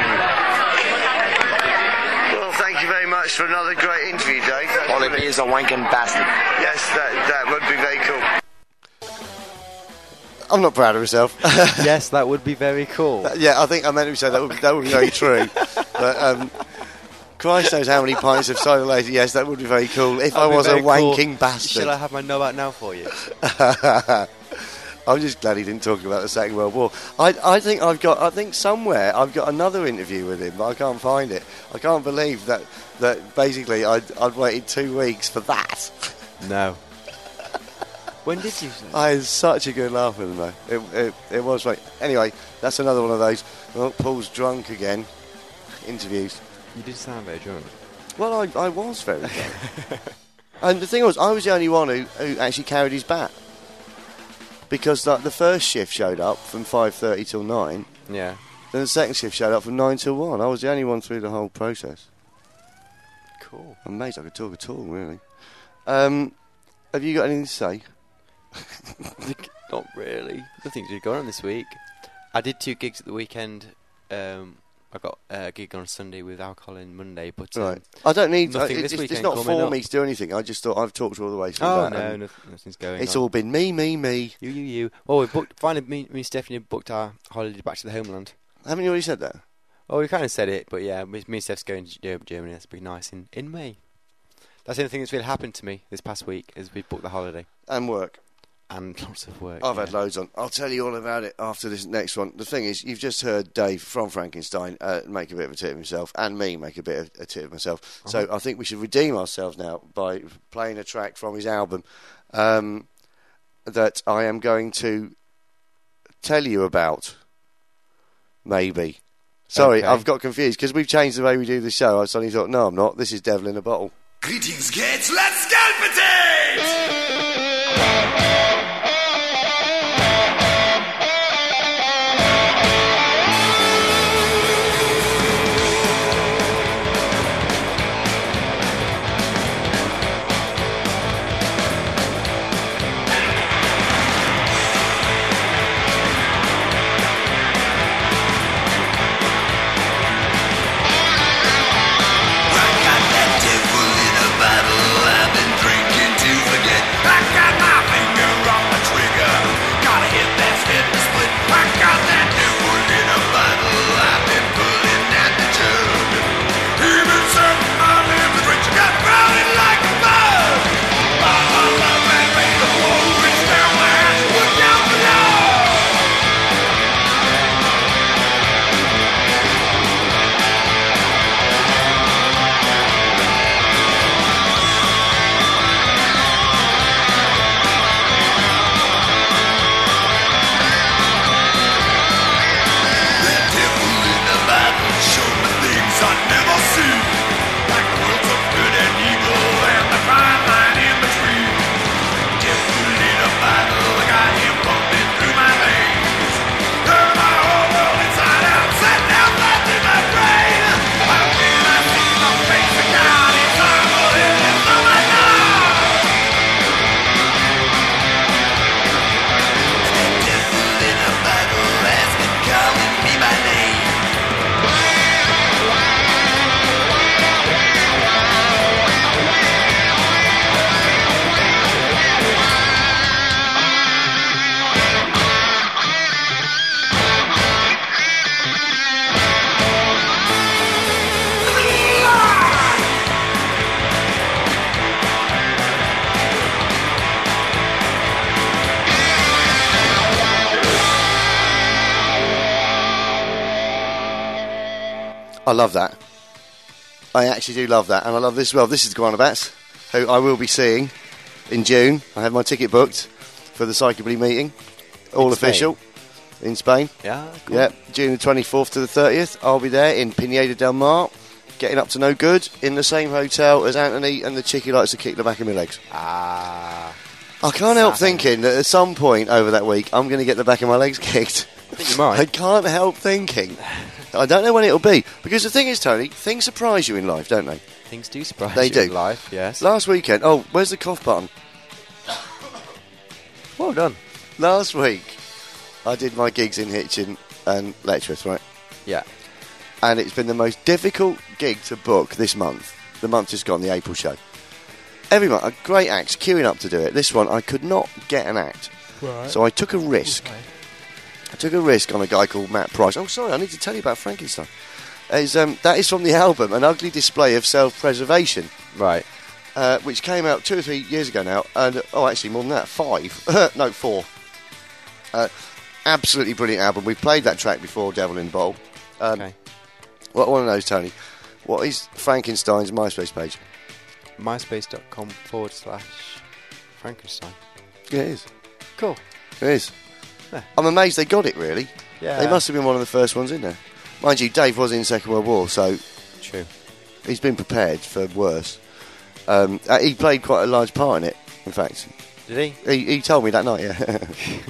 Well, thank you very much for another great interview, Dave. That's All it brilliant. is a wanking bastard. Yes, that, that would be very cool. I'm not proud of myself. Yes, that would be very cool. Yeah, I think I meant to say that would, that would be very true. But um, Christ knows how many pints of cider later. Yes, that would be very cool if That'd I be was a very cool. wanking bastard. Shall I have my no out now for you? I'm just glad he didn't talk about the Second World War. I, I think I've got. I think somewhere I've got another interview with him, but I can't find it. I can't believe that. That basically I'd, I'd waited two weeks for that. No. When did you? I had such a good laugh with him though. It, it, it was right. Anyway, that's another one of those. Well, Paul's drunk again. Interviews. You did sound very drunk. Well, I, I was very drunk. And the thing was, I was the only one who, who actually carried his bat. Because like, the first shift showed up from five thirty till nine. Yeah. Then the second shift showed up from nine till one. I was the only one through the whole process. Cool. I'm amazed I could talk at all, really. Um, have you got anything to say? Not really. Nothing's really going on this week. I did two gigs at the weekend. Um, I got a gig on Sunday with Alcohol in Monday, but um, Right. I don't need... Uh, nothing it, this it's, it's weekend not coming for up. me to do anything. I just thought I've talked all the way through Oh that. no, and nothing, nothing's going It's on. all been me, me, me. You, you, you. Well, we booked. Finally, me, me and Stephanie booked our holiday back to the homeland. Haven't you already said that? Oh, we kind of said it, but yeah, me, me and Steph's going to Germany. That's pretty nice in, in May. That's the only thing that's really happened to me this past week is we booked the holiday And work. and lots of work. I've yeah. had loads on. I'll tell you all about it after this next one. The thing is, you've just heard Dave from Frankenstein uh, make a bit of a tit of himself, and me make a bit of a tit of myself. Uh-huh. So I think we should redeem ourselves now by playing a track from his album um, that I am going to tell you about. Maybe. Sorry, Okay. I've got confused because we've changed the way we do the show. I suddenly thought, no, I'm not. This is Devil in a Bottle. Greetings, kids. Let's scalpitate! I love that. I actually do love that, and I love this as well. This is Guanabats, who I will be seeing in June. I have my ticket booked for the Psychobilly meeting, all In official, in Spain. Yeah, cool. Yeah, June the twenty-fourth to the thirtieth. I'll be there in Pineda del Mar, getting up to no good, in the same hotel as Anthony and the chick who likes to kick the back of my legs. Ah, I can't help Saturday. thinking that at some point over that week, I'm going to get the back of my legs kicked. I think you might. I can't help thinking. I don't know when it'll be. Because the thing is, Tony, things surprise you in life, don't they? Things do surprise They you do. in life, yes. Last weekend, oh, where's the cough button? Well done. Last week, I did my gigs in Hitchin and Letchworth, right? Yeah. And it's been the most difficult gig to book this month. The month just gone, the April show. Every month, a great acts queuing up to do it. This one, I could not get an act. Right. So I took a risk. Okay. I took a risk on a guy called Matt Price. Oh, sorry, I need to tell you about Frankenstein. Is, um, that is from the album, An Ugly Display of Self-Preservation, Right. uh, which came out two or three years ago now. And oh, actually, more than that, five. no, four. Uh, absolutely brilliant album. We've played that track before, Devil in the Bowl. Um, Okay. What one of those, Tony? What is Frankenstein's MySpace page? MySpace.com forward slash Frankenstein. Yeah, it is. Cool. It is. Yeah. I'm amazed they got it, really. Yeah. They must have been one of the first ones in there. Mind you, Dave was in the Second World War, so True. he's been prepared for worse. Um, uh, he played quite a large part in it, in fact. Did he? He, he told me that night, yeah.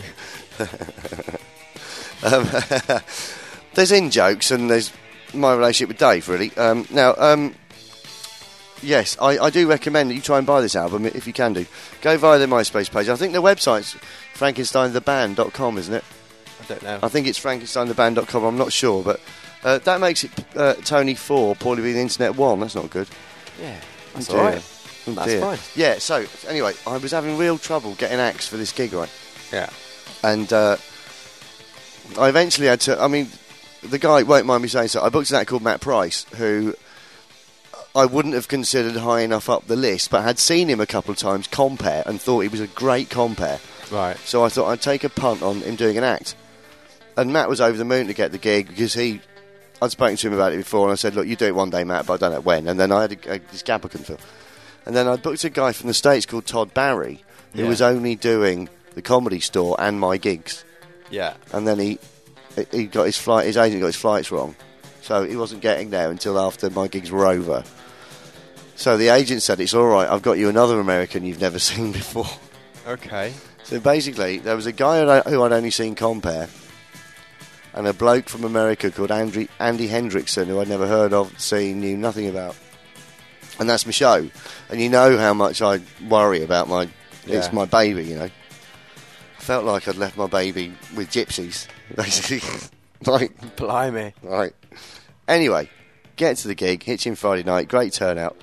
um, there's in-jokes and there's my relationship with Dave, really. Um, now, um, yes, I, I do recommend that you try and buy this album, if you can do. Go via their MySpace page. I think their website's frankenstein the band dot com, isn't it? I don't know. I think it's frankenstein the band dot com, I'm not sure, but uh, that makes it uh, Tony four, Paulie B the Internet one. That's not good. Yeah. That's Oh, dear. alright. Oh, That's dear. fine. Yeah, so, anyway, I was having real trouble getting acts for this gig, right? Yeah. And uh, I eventually had to, I mean, the guy won't mind me saying so, I booked an act called Matt Price, who I wouldn't have considered high enough up the list, but had seen him a couple of times compare and thought he was a great compare. Right. So I thought I'd take a punt on him doing an act. And Matt was over the moon to get the gig because he, I'd spoken to him about it before and I said, look, you do it one day, Matt, but I don't know when. And then I had a, a, this gap I couldn't fill. And then I booked a guy from the States called Todd Barry, who Yeah. was only doing the Comedy Store and my gigs. Yeah. And then he he got his flight, his agent got his flights wrong. So he wasn't getting there until after my gigs were over. So the agent said, it's all right, I've got you another American you've never seen before. Okay. So basically, there was a guy who I- who I'd only seen compare, and a bloke from America called Andy, Andy Hendrickson, who I'd never heard of, seen, knew nothing about. And that's my show. And you know how much I worry about my... It's Yeah. my baby, you know. I felt like I'd left my baby with gypsies, basically. like, Blimey. right. Anyway, get to the gig, Hitchin Friday night, great turnout.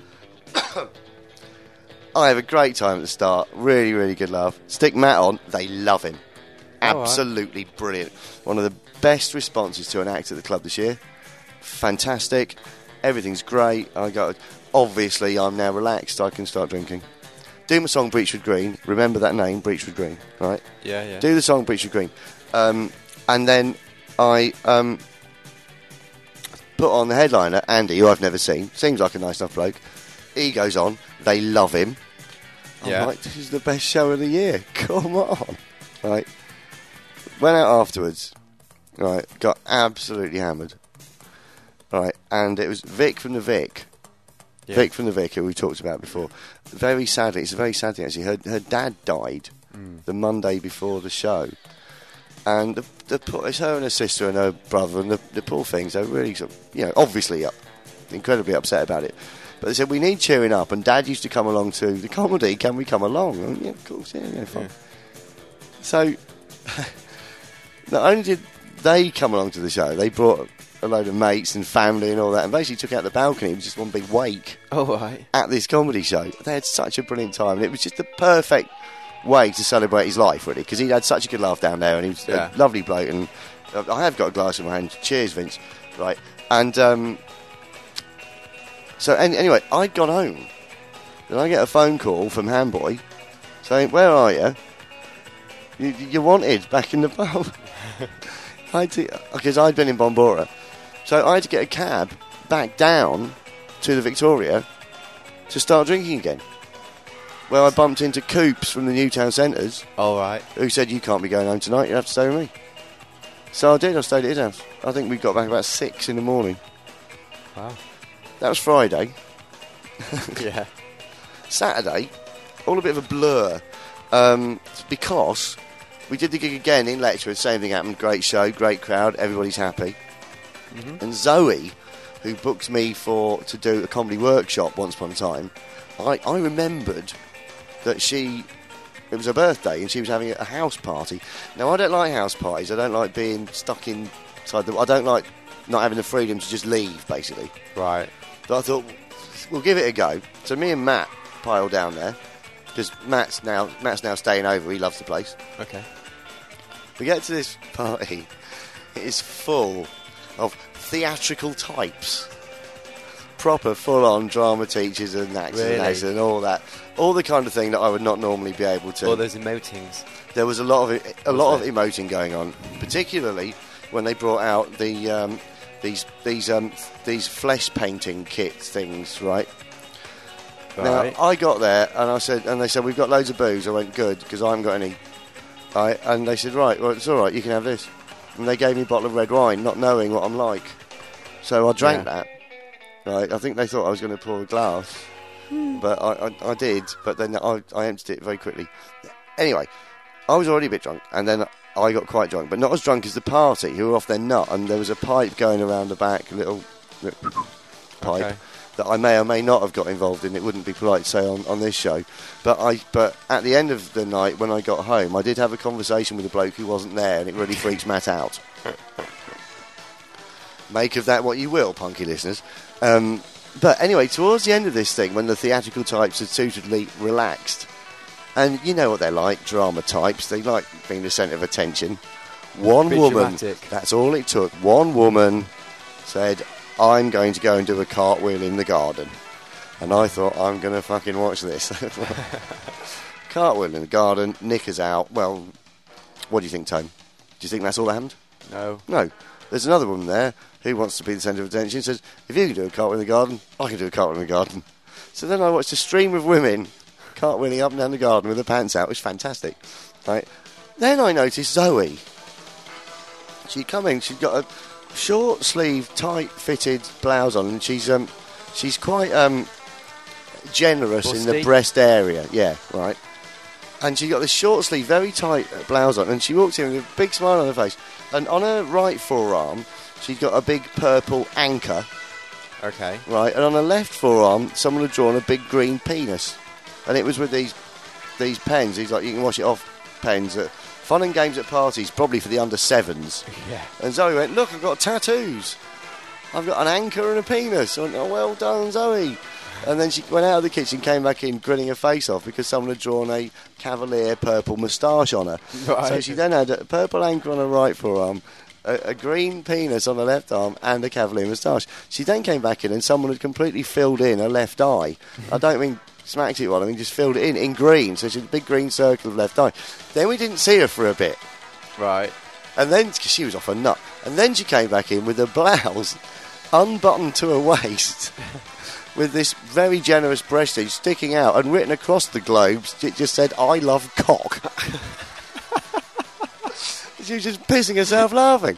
I have a great time at the start, really, really good laugh. Stick Matt on, they love him. All right. Absolutely brilliant. One of the best responses to an act at the club this year. Fantastic. Everything's great. I got. Obviously, I'm now relaxed. I can start drinking. Do my song Breachwood Green. Remember that name, Breachwood Green, right? Yeah, yeah. Do the song Breachwood Green. Um, and then I um, put on the headliner, Andy, who I've never seen. Seems like a nice enough bloke. He goes on. They love him. Yeah. I'm like, this is the best show of the year. Come on. Right. Went out afterwards. Right. Got absolutely hammered. Right. And it was Vic from the Vic. Yeah. Vic from the Vic, who we talked about before. Very sadly, it's a very sad thing actually. Her, her dad died Mm. the Monday before the show. And the, the, poor- it's her and her sister and her brother, and the, the poor things, they're really, sort of, you know, obviously up, incredibly upset about it. But they said, we need cheering up. And Dad used to come along to the comedy. Can we come along? And, yeah, of course, yeah, yeah, fine. Yeah. So, not only did they come along to the show, they brought a load of mates and family and all that, and basically took out the balcony. It was just one big wake Oh, right. at this comedy show. They had such a brilliant time, and it was just the perfect way to celebrate his life, really, because he'd had such a good laugh down there, and he was Yeah. a lovely bloke. And uh, I have got a glass in my hand. Cheers, Vince. Right, and um, so any, anyway, I'd gone home. Then I get a phone call from Handboy saying, "Where are you? you you're wanted back in the pub." I had to, because I'd been in Bombora, so I had to get a cab back down to the Victoria to start drinking again. Well, I bumped into Coops from the Newtown Centres, All right. who said, you can't be going home tonight, you have to stay with me. So I did, I stayed at his house. I think we got back about six in the morning. Wow. That was Friday. Yeah. Saturday, all a bit of a blur, um, because we did the gig again in Letchworth, same thing happened, great show, great crowd, everybody's happy. Mm-hmm. And Zoe, who booked me for to do a comedy workshop once upon a time, I, I remembered that she, it was her birthday and she was having a house party. Now, I don't like house parties, I don't like being stuck inside the, I don't like not having the freedom to just leave, basically. Right. But I thought, we'll give it a go. So me and Matt pile down there, because Matt's now, Matt's now staying over, he loves the place. Okay. We get to this party, it is full of theatrical types. Proper, full-on drama teachers and actors Really? and actors and all that. All the kind of thing that I would not normally be able to. All those emotings. There was a lot of it, a lot there? of emoting going on, particularly when they brought out the um, these these um, these flesh painting kits things, right? Right. Now I got there and I said, and they said we've got loads of booze. I went good because I haven't got any. Right, and they said right, well it's all right, you can have this. And they gave me a bottle of red wine, not knowing what I'm like. So I drank Yeah. that. Right, I think they thought I was going to pour a glass, but I, I, I did. But then I, I emptied it very quickly. Anyway, I was already a bit drunk, and then I got quite drunk, but not as drunk as the party, who were off their nut, and there was a pipe going around the back, a little, little pipe Okay. that I may or may not have got involved in. It wouldn't be polite to say on, on this show, but I. But at the end of the night, when I got home, I did have a conversation with a bloke who wasn't there, and it really freaks Matt out. Make of that what you will, punky listeners. Um, but anyway, towards the end of this thing, when the theatrical types had suitably relaxed, and you know what they're like, drama types, they like being the centre of attention. One Bit woman, dramatic. that's all it took, one woman said, I'm going to go and do a cartwheel in the garden. And I thought, I'm going to fucking watch this. Cartwheel in the garden, knickers out. Well, what do you think, Tone? Do you think that's all that happened? No. No. There's another woman there who wants to be the centre of attention, says, if you can do a cartwheel in the garden, I can do a cartwheel in the garden. So then I watched a stream of women cartwheeling up and down the garden with their pants out, which was fantastic. Right. Then I noticed Zoe. She'd come in, she'd got a short sleeve, tight fitted blouse on, and she's um she's quite um generous in the Busty? breast area. Yeah, right. And she got this short sleeve, very tight blouse on, and she walked in with a big smile on her face. And on her right forearm, she's got a big purple anchor, Okay. right? And on her left forearm, someone had drawn a big green penis. And it was with these these pens, these like you can wash it off pens. That fun and games at parties, probably for the under sevens. Yeah. And Zoe went, look, I've got tattoos. I've got an anchor and a penis. I went, oh, well done, Zoe. And then she went out of the kitchen, came back in, grinning her face off because someone had drawn a cavalier purple moustache on her. Right. So she then had a purple anchor on her right forearm, a, a green penis on her left arm, and a cavalier moustache. She then came back in and someone had completely filled in her left eye. I don't mean smacked it one, I mean just filled it in, in green. So she had a big green circle of left eye. Then we didn't see her for a bit. Right. And then, cause she was off her nut. And then she came back in with a blouse unbuttoned to her waist with this very generous breastage sticking out, and written across the globes, it just said, I love cock. She was just pissing herself laughing.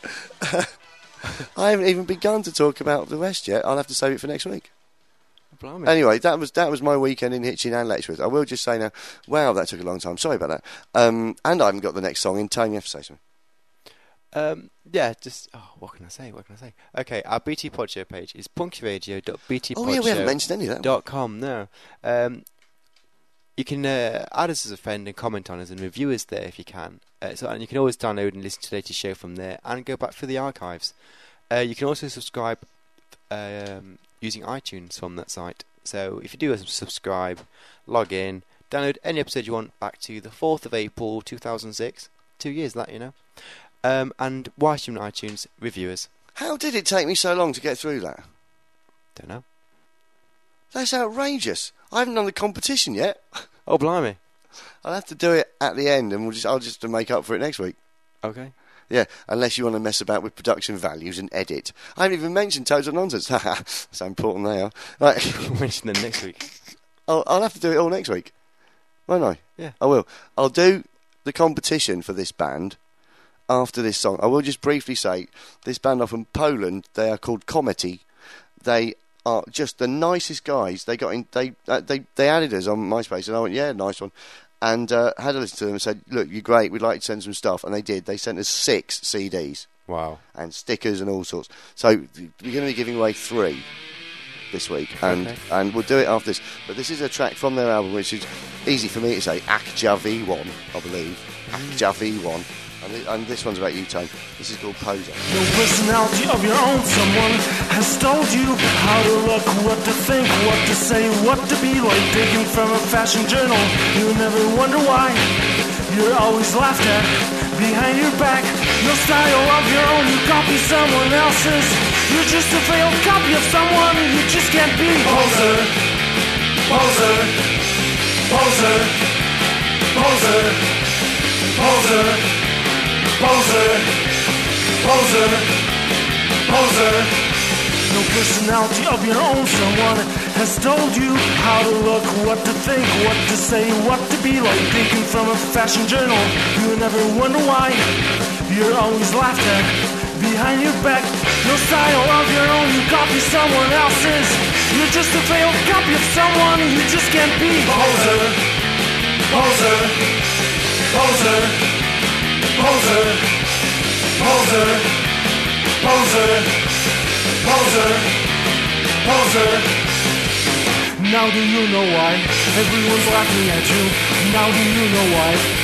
I haven't even begun to talk about the rest yet. I'll have to save it for next week. Blimey. Anyway, that was that was my weekend in Hitchin and Letchworth. I will just say now, wow, that took a long time. Sorry about that. Um, and I haven't got the next song in. Tony, you have to say something. Um, yeah, just, oh, what can I say? What can I say? Okay, our B T Pod Show page is punkyradio dot b t pod Oh, yeah, we haven't show mentioned any of that. dot com. No. Um, you can uh, add us as a friend and comment on us and review us there if you can. Uh, so, and you can always download and listen to the latest show from there and go back through the archives. Uh, you can also subscribe um, using iTunes from that site. So if you do subscribe, log in, download any episode you want back to the fourth of April two thousand six. Two years that, you know. Um, and whilst you're on iTunes, review us. How did it take me so long to get through that? Don't know. That's outrageous. I haven't done the competition yet. Oh, blimey. I'll have to do it at the end, and we'll just I'll just make up for it next week. Okay. Yeah, unless you want to mess about with production values and edit. I haven't even mentioned Total Nonsense. That's how important they are. Right. We'll mention them next week. I'll, I'll have to do it all next week, won't I? Yeah. I will. I'll do the competition for this band after this song. I will just briefly say, this band are from Poland. They are called Komety. They are just the nicest guys. They got in. They uh, they they added us on MySpace, and I went, yeah, nice one. And uh, had a listen to them and said, look, you're great. We'd like to send some stuff, and they did. They sent us six C Ds. Wow. And stickers and all sorts. So th- we're going to be giving away three this week, and Okay. and we'll do it after this. But this is a track from their album, which is easy for me to say, Akja V one, I believe. Akja V one. And, th- and this one's about you, Tone. This is called Poser. No personality of your own. Someone has told you how to look, what to think, what to say, what to be like. Taken from a fashion journal. You never wonder why. You're always laughed at behind your back. No style of your own. You copy someone else's. You're just a failed copy of someone. You just can't be. Poser, poser, poser, poser, poser. Poser, poser, poser. No personality of your own. Someone has told you how to look, what to think, what to say, what to be like. Taken from a fashion journal. You never wonder why. You're always laughed at behind your back. No style of your own. You copy someone else's. You're just a failed copy of someone. You just can't be. Poser, poser, poser. Poser, poser, poser, poser, poser. Now do you know why everyone's laughing at you? Now do you know why?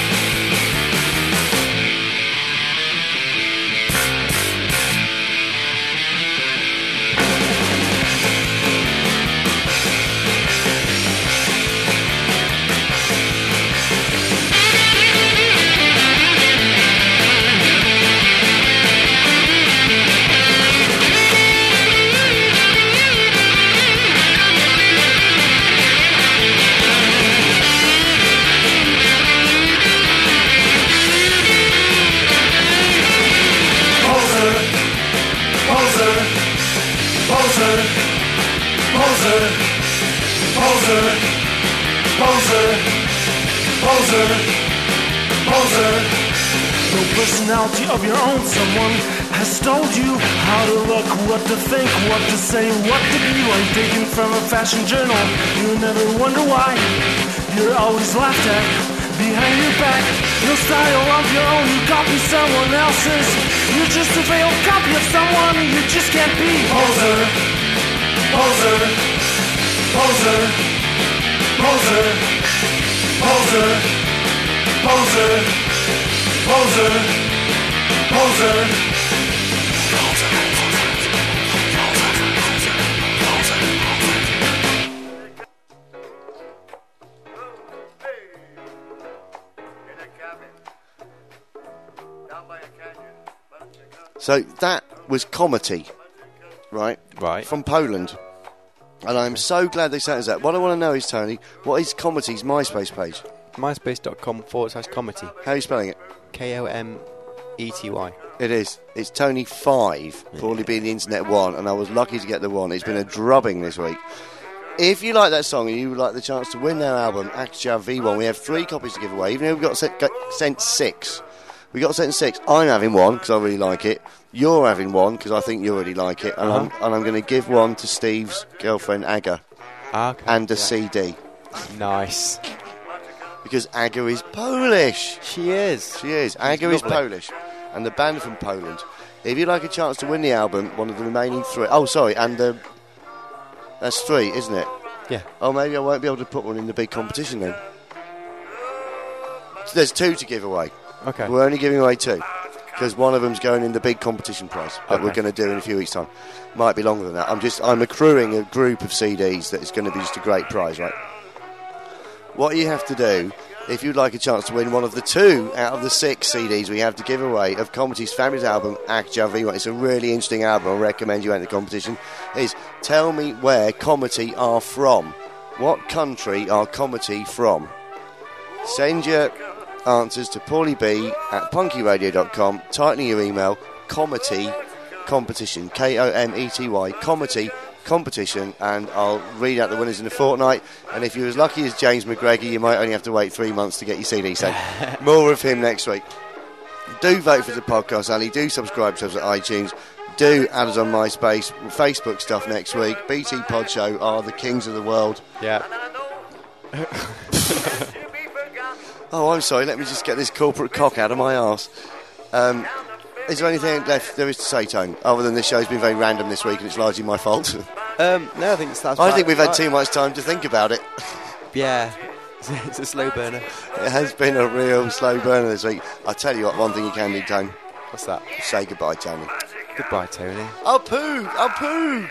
No personality of your own. Someone has told you how to look, what to think, what to say, what to be like. Taken from a fashion journal. You never wonder why. You're always laughed at behind your back. No style of your own. You copy someone else's. You're just a failed copy of someone. You just can't be. Poser, poser, poser, poser, poser, poser, poser, poser. So that was Komety, right? Right. From Poland. And I'm so glad they sent us that. What I want to know is, Tony, what is Komety's MySpace page? MySpace.com forward slash Komety. How are you spelling it? K O M E T Y. It is. It's Tony five, probably being the internet one, and I was lucky to get the one. It's been a drubbing this week. If you like that song and you would like the chance to win their album, Akja V one, we have three copies to give away, even though we got sent, got sent six. We got sent six. I'm having one because I really like it. You're having one because I think you really like it. And Uh-huh. I'm, and I'm going to give one to Steve's girlfriend, Aga, Ah, okay. and a Yeah. C D. Nice. Because Aga is Polish. She is. She is. Aga is lovely. Polish. And the band are from Poland. If you'd like a chance to win the album, one of the remaining three... Oh, sorry, and the... That's three, isn't it? Yeah. Oh, maybe I won't be able to put one in the big competition then. So there's two to give away. Okay. We're only giving away two. Because one of them's going in the big competition prize that Okay. we're going to do in a few weeks' time. Might be longer than that. I'm just... I'm accruing a group of C Ds that is going to be just a great prize, right? What you have to do, if you'd like a chance to win one of the two out of the six C Ds we have to give away of Komety's fabulous album, Akja V one, it's a really interesting album, I recommend you enter the competition, is tell me where Komety are from. What country are Komety from? Send your answers to Paulie B at punky radio dot com. Tighten your email, comedy competition, K O M E T Y, comedy competition, and I'll read out the winners in a fortnight. And if you're as lucky as James McGregor, you might only have to wait three months to get your C D sent. More of him next week. Do vote for the podcast, Ali. Do subscribe to us at iTunes. Do add us on MySpace, Facebook stuff next week. B T Pod Show are the kings of the world. Yeah. Oh, I'm sorry. Let me just get this corporate cock out of my arse. Um, is there anything left there is to say, Tone? Other than this show's been very random this week and it's largely my fault. Um, no, I think it's, that's I right. think we've had I- too much time to think about it. Yeah. It's a slow burner. It has been a real slow burner this week. I'll tell you what, one thing you can do, Tone. What's that? Say goodbye, Tony. Goodbye, Tony. I'll poog! I'll poog!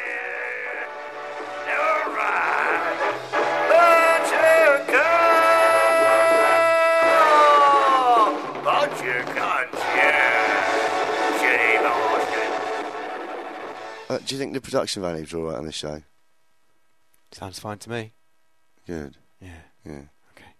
Uh, do you think the production values are all right on this show? Sounds fine to me. Good. Yeah. Yeah. Okay.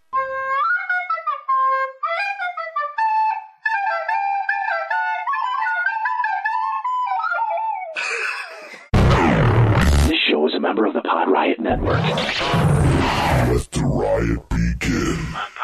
This show is a member of the Pod Riot Network. Let the riot begin.